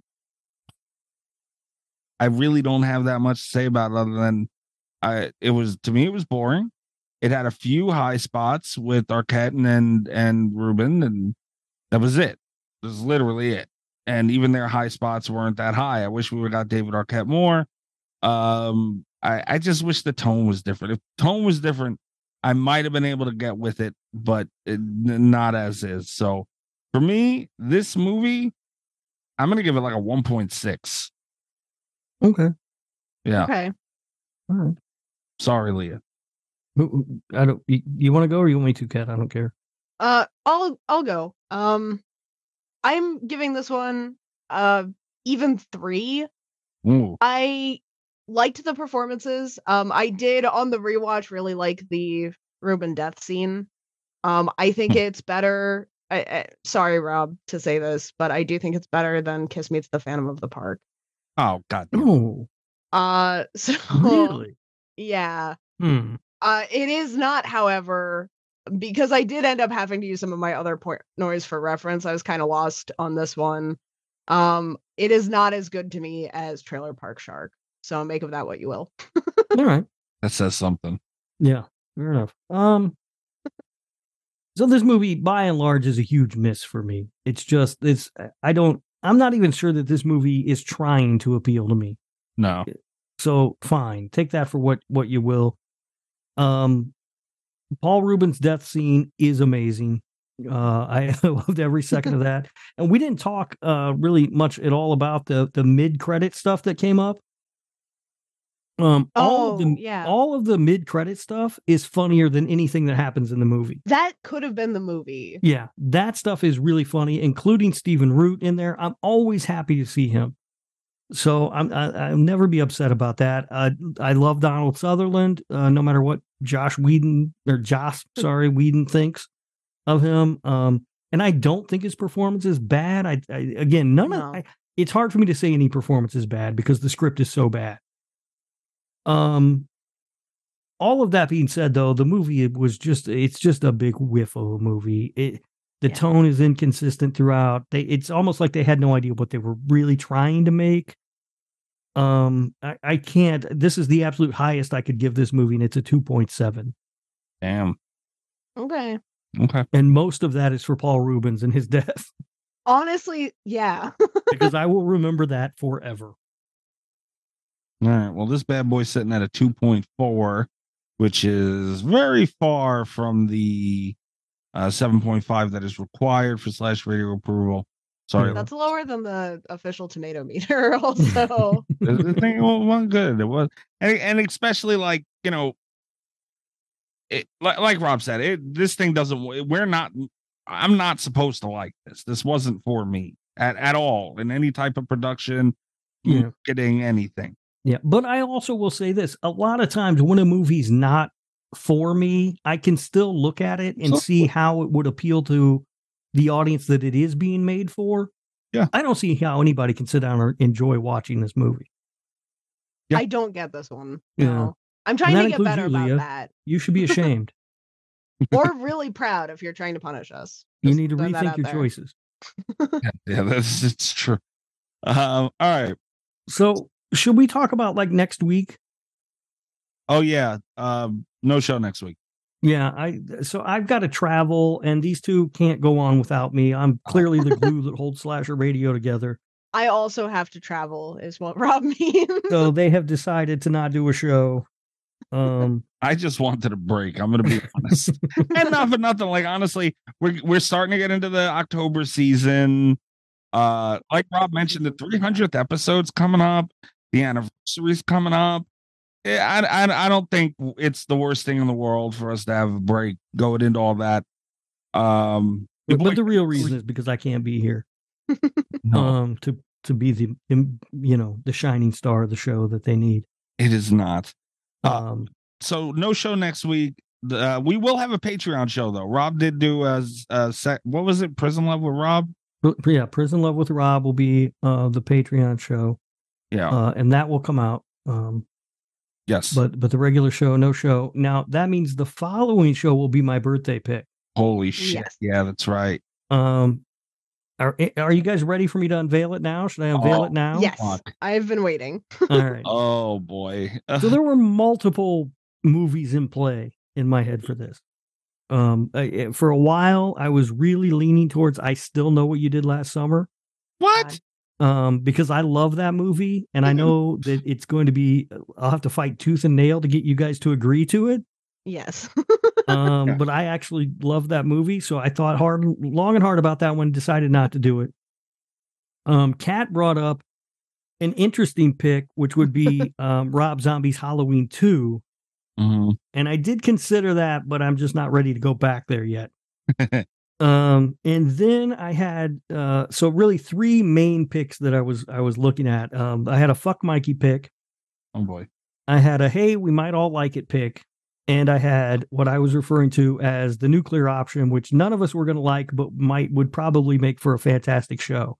I really don't have that much to say about it other than I. It was to me, it was boring. It had a few high spots with Arquette and and, and Ruben, and that was it. That was literally it. And even their high spots weren't that high. I wish we would have got David Arquette more. Um, I, I just wish the tone was different. If tone was different, I might have been able to get with it, but it, not as is. So for me, this movie, I'm gonna give it like a one point six. Okay. Yeah. Okay. All right. Sorry, Leah. Who- who- I don't. You, you want to go or you want me to, Kat? I don't care. Uh, I'll I'll go. Um, I'm giving this one uh even three. Ooh. I liked the performances. Um, I did on the rewatch really like the Ruben death scene. Um, I think it's better. I, I, sorry, Rob, to say this, but I do think it's better than Kiss Meets the Phantom of the Park. Oh God. damn. Oh, Uh, so really? yeah. Hmm. Uh, it is not, however, because I did end up having to use some of my other point noise for reference. I was kind of lost on this one. Um, it is not as good to me as Trailer Park Shark. So make of that what you will. All right. That says something. Yeah. Fair enough. Um. So this movie, by and large, is a huge miss for me. It's just it's. I don't. I'm not even sure that this movie is trying to appeal to me. No. So fine, take that for what what you will. Um, Paul Rubens' death scene is amazing. Uh, I loved every second of that. And we didn't talk uh, really much at all about the the mid credit stuff that came up. Um, all of Oh, the yeah. all of the mid credit stuff is funnier than anything that happens in the movie. That could have been the movie. Yeah, that stuff is really funny, including Stephen Root in there. I'm always happy to see him. So I'm I, I'll never be upset about that. Uh, I love Donald Sutherland, uh, no matter what Josh Whedon or Josh, sorry, Whedon thinks of him. Um, and I don't think his performance is bad. I, I again, none No. of I, it's hard for me to say any performance is bad because the script is so bad. Um, all of that being said, though, the movie it was just it's just a big whiff of a movie. It the Yeah. tone is inconsistent throughout. They it's almost like they had no idea what they were really trying to make. Um, I, I can't. This is the absolute highest I could give this movie, and it's a two point seven. Damn. Okay. Okay. And most of that is for Paul Rubens and his death, Honestly, yeah. because I will remember that forever. All right. Well, this bad boy's sitting at a two point four, which is very far from the uh, seven point five that is required for slash radio approval. Sorry. That's lower than the official tomato meter, also. the, the thing wasn't good. It was, and, and especially like, you know, it, like, like Rob said, it, this thing doesn't, we're not, I'm not supposed to like this. This wasn't for me at, at all in any type of production, Yeah. marketing, anything. Yeah, but I also will say this: a lot of times when a movie's not for me, I can still look at it and So- see how it would appeal to the audience that it is being made for. Yeah. I don't see how anybody can sit down and enjoy watching this movie. Yeah. I don't get this one. Yeah. No. I'm trying that to get includes better you, about Leah. that. You should be ashamed. Or really proud if you're trying to punish us. You Just need to throwing that rethink out your there. choices. Yeah, yeah, that's it's true. Um, all right. So, should we talk about like next week? Oh yeah. Um, no show next week. Yeah, I so I've got to travel, and these two can't go on without me. I'm clearly the glue that holds Slasher Radio together. I also have to travel, is what Rob means. So they have decided to not do a show. Um, I just wanted a break. I'm gonna be honest. And not for nothing. Like honestly, we're we're starting to get into the October season. Uh, like Rob mentioned, the three hundredth episode's coming up. The anniversary's coming up. Yeah, I, I I don't think it's the worst thing in the world for us to have a break going into all that. Um, but, but the real reason is because I can't be here. no, Um, to to be the im- you know the shining star of the show that they need. it is not. Uh, Um, so no show next week. Uh, we will have a Patreon show though. Rob did do a, a sec. What was it? Prison Love with Rob. pr- yeah, Prison Love with Rob will be uh the Patreon show. Yeah. Uh, and that will come out. Um, yes. but but the regular show, no show. Now that means the following show will be my birthday pick. Holy shit. Yes. Yeah, that's right. Um, are are you guys ready for me to unveil it now? Should I unveil Oh, it now? Yes, fuck. I've been waiting. All right. Oh boy. So there were multiple movies in play in my head for this. Um, I, for a while, I was really leaning towards "I Still Know What You Did Last Summer." What? Um, because I love that movie, and I know that it's going to be. I'll have to fight tooth and nail to get you guys to agree to it. Yes. Um, Yeah. but I actually love that movie, so I thought hard, long and hard about that one. Decided not to do it. Um, Kat brought up an interesting pick, which would be um, Rob Zombie's Halloween two. Mhm. And I did consider that, but I'm just not ready to go back there yet. um, and then I had uh, so really three main picks that I was I was looking at. Um, I had a Fuck Mikey pick. Oh boy. I had a Hey, we might all like it pick, and I had what I was referring to as the nuclear option, which none of us were going to like, but might would probably make for a fantastic show.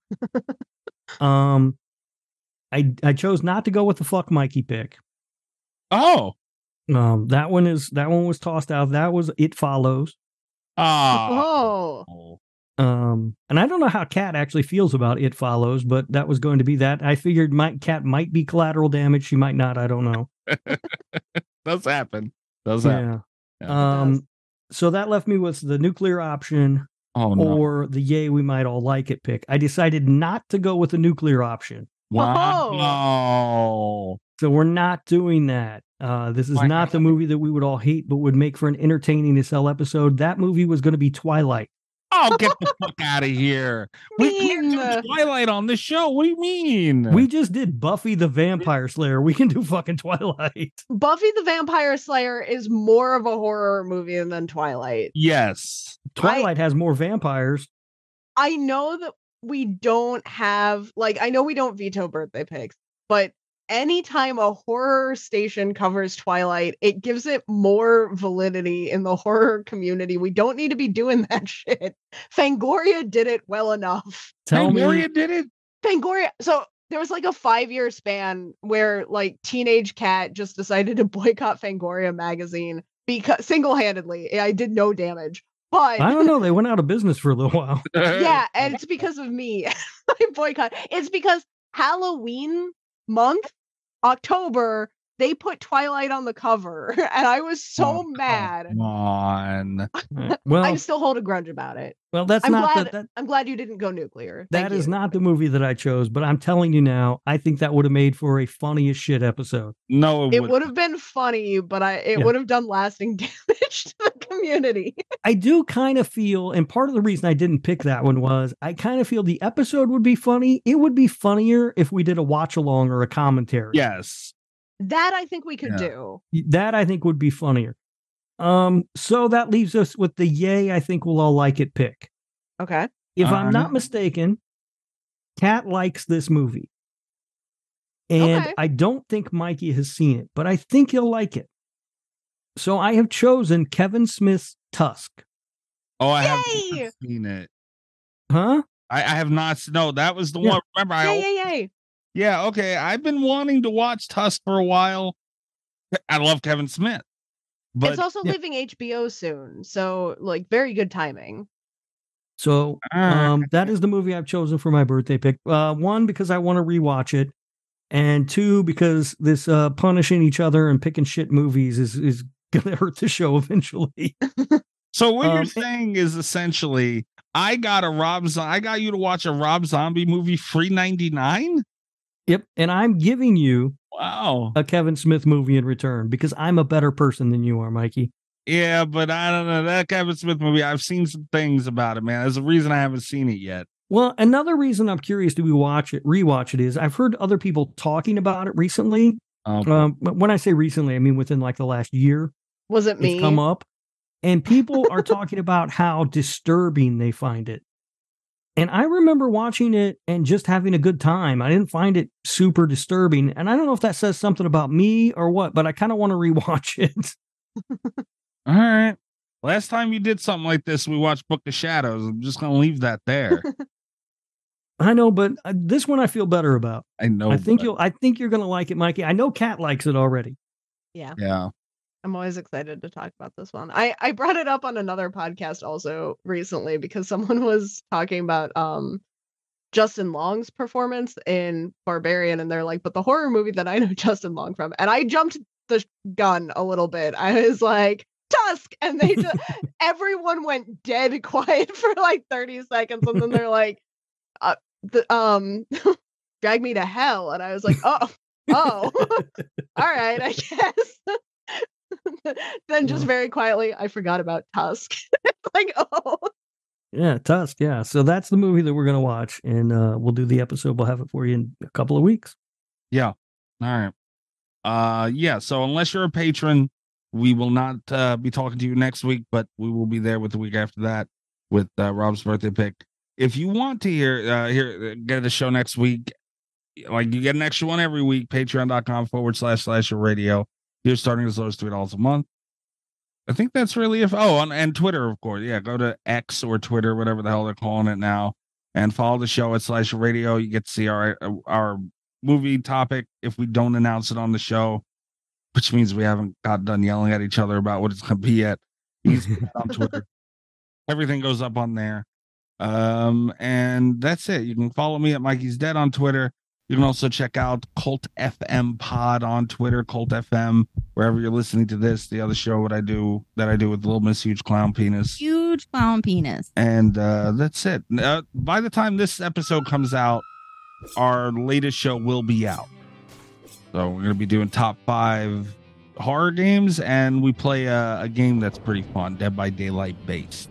um, I I chose not to go with the Fuck Mikey pick. Oh. Um, that one is that one was tossed out. That was It Follows. Ah. Oh. Um, and I don't know how Kat actually feels about It Follows, but that was going to be that. I figured my Kat might be collateral damage. She might not. I don't know. Does happen. Does happen. Yeah. Yeah. Um, so that left me with the nuclear option Oh no. or the Yay, we might all like it pick. I decided not to go with the nuclear option. Wow. So we're not doing that. Uh, this is Why not not? the movie that we would all hate, but would make for an entertaining to sell episode. That movie was going to be Twilight. Oh, get the fuck out of here. We can't do Twilight on this show. What do you mean? We just did Buffy the Vampire Slayer. We can do fucking Twilight. Buffy the Vampire Slayer is more of a horror movie than Twilight. Yes. Twilight I, has more vampires. I know that we don't have, like, I know we don't veto birthday picks, but anytime a horror station covers Twilight, it gives it more validity in the horror community. We don't need to be doing that shit. Fangoria did it well enough. Tell Fangoria me. did it? Fangoria. So there was like a five year span where like Teenage Cat just decided to boycott Fangoria magazine because single-handedly. I did no damage. But I don't know. They went out of business for a little while. Yeah, and it's because of me. I boycott. It's because Halloween month, October, they put Twilight on the cover, and I was so oh, mad. Come on. Well, I still hold a grudge about it. Well, that's I'm not glad, the, that, I'm glad you didn't go nuclear. That Thank is you. not the movie that I chose, but I'm telling you now, I think that would have made for a funny as shit episode. No, it, it would have been funny, but I it yeah. would have done lasting damage to the community. I do kind of feel, and part of the reason I didn't pick that one was I kind of feel the episode would be funny. It would be funnier if we did a watch along or a commentary. Yes. That I think we could yeah. do. That I think would be funnier. Um, so that leaves us with the yay, I think we'll all like it pick. Okay. If Uh, I'm not mistaken, Kat likes this movie. And Okay. I don't think Mikey has seen it, but I think he'll like it. So I have chosen Kevin Smith's Tusk. Oh, I have Yay! not seen it. Huh? I, I have not. No, that was the Yeah. one. Remember, I. Yay, yay, yay. Yeah, okay. I've been wanting to watch Tusk for a while. I love Kevin Smith. But It's also yeah. leaving H B O soon, so like very good timing. So Ah. um, that is the movie I've chosen for my birthday pick. Uh, one, because I want to rewatch it. And two, because this uh, punishing each other and picking shit movies is, is going to hurt the show eventually. So what Um, you're saying is essentially, I got a Rob. Zo- I got you to watch a Rob Zombie movie free ninety-nine. Yep. And I'm giving you Wow. a Kevin Smith movie in return because I'm a better person than you are, Mikey. Yeah, but I don't know that Kevin Smith movie. I've seen some things about it, man. There's a reason I haven't seen it yet. Well, another reason I'm curious to watch it, rewatch it is I've heard other people talking about it recently. Um, Um, but when I say recently, I mean within like the last year. Was it me? It's come up, and people are talking about how disturbing they find it. And I remember watching it and just having a good time. I didn't find it super disturbing, and I don't know if that says something about me or what, but I kind of want to rewatch it. all right. Last time you did something like this, we watched Book of Shadows. I'm just gonna leave that there. I know, but uh, this one I feel better about. I know. I think but- you'll. I think you're gonna like it, Mikey. I know Kat likes it already. Yeah. Yeah. I'm always excited to talk about this one. I, I brought it up on another podcast also recently because someone was talking about um Justin Long's performance in Barbarian, and they're like, but the horror movie that I know Justin Long from, and I jumped the gun a little bit. I was like, Tusk, and they just everyone went dead quiet for like thirty seconds, and then they're like, uh, the um Drag Me to Hell, and I was like, oh, oh, all right, I guess. Then just very quietly, I forgot about Tusk. Like, oh. Yeah, Tusk. Yeah. So that's the movie that we're going to watch. And uh, we'll do the episode. We'll have it for you in a couple of weeks. Yeah. All right. Uh, yeah. So unless you're a patron, we will not uh, be talking to you next week, but we will be there with the week after that with uh, Rob's birthday pick. If you want to hear, uh, hear, get the show next week, like you get an extra one every week, patreon.com forward slash slash radio. You're starting as low as three dollars a month. I think that's really if oh, on, and Twitter, of course. Yeah, go to X or Twitter, whatever the hell they're calling it now, and follow the show at Slash Radio. You get to see our our movie topic if we don't announce it on the show, which means we haven't got done yelling at each other about what it's going to be yet. He's on Twitter. Everything goes up on there. Um, and that's it. You can follow me at Mikey's Dead on Twitter. You can also check out Cult F M Pod on Twitter, Cult F M, wherever you're listening to this. The other show what I do that I do with Little Miss Huge Clown Penis. Huge clown penis. And uh, that's it. Uh, by the time this episode comes out, our latest show will be out. So we're going to be doing top five horror games, and we play a, a game that's pretty fun, Dead by Daylight based.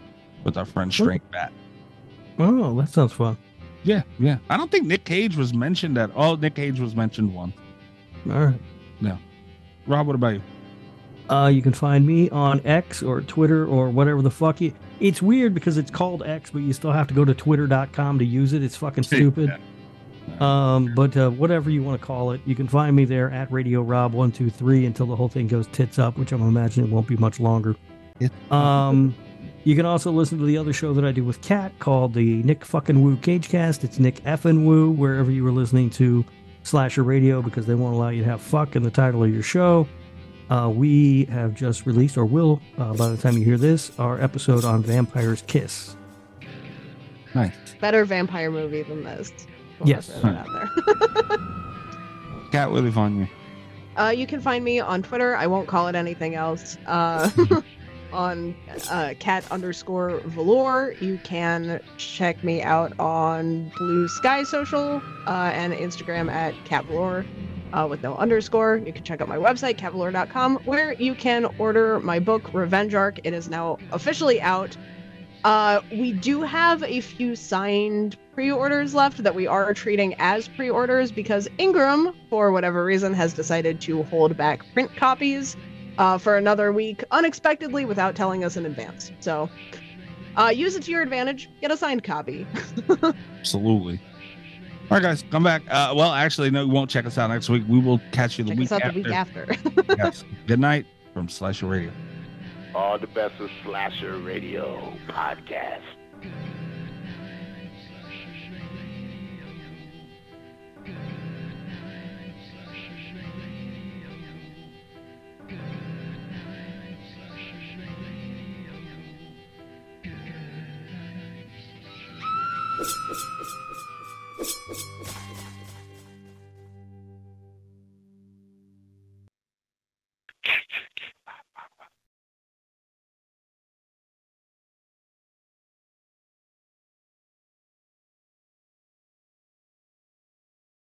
with our friend Straight Bat. Oh, that sounds fun. Yeah, yeah. I don't think Nick Cage was mentioned at all. Nick Cage was mentioned once. All right. Yeah. Rob, what about you? Uh, you can find me on X or Twitter or whatever the fuck you. It's weird because it's called X, but you still have to go to twitter dot com to use it. It's fucking stupid. Yeah. Um, but uh, whatever you want to call it, you can find me there at Radio Rob one two three until the whole thing goes tits up, which I'm imagining won't be much longer. Um, you can also listen to the other show that I do with Kat called the Nick fucking Woo Cagecast. It's Nick effing Woo wherever you were listening to Slasher Radio because they won't allow you to have fuck in the title of your show. Uh, we have just released, or will, uh, by the time you hear this, our episode on Vampire's Kiss. Nice. Better vampire movie than this. We'll Yes. throw that out there. Kat, where they find you? Uh, you can find me on Twitter. I won't call it anything else. Uh, on uh, cat underscore velour. You can check me out on Blue Sky Social uh, and Instagram at cat velour uh, with no underscore. You can check out my website, cat velour dot com, where you can order my book, Revenge Arc. It is now officially out. Uh, we do have a few signed pre-orders left that we are treating as pre-orders because Ingram, for whatever reason, has decided to hold back print copies uh, for another week unexpectedly without telling us in advance. So uh, use it to your advantage. Get a signed copy. Absolutely. All right, guys, come back. Uh, well, actually, no, we won't check us out next week. We will catch you the Check week us out after. the week after. Yes. Good night from Slasher Radio. All the best of Slasher Radio podcast.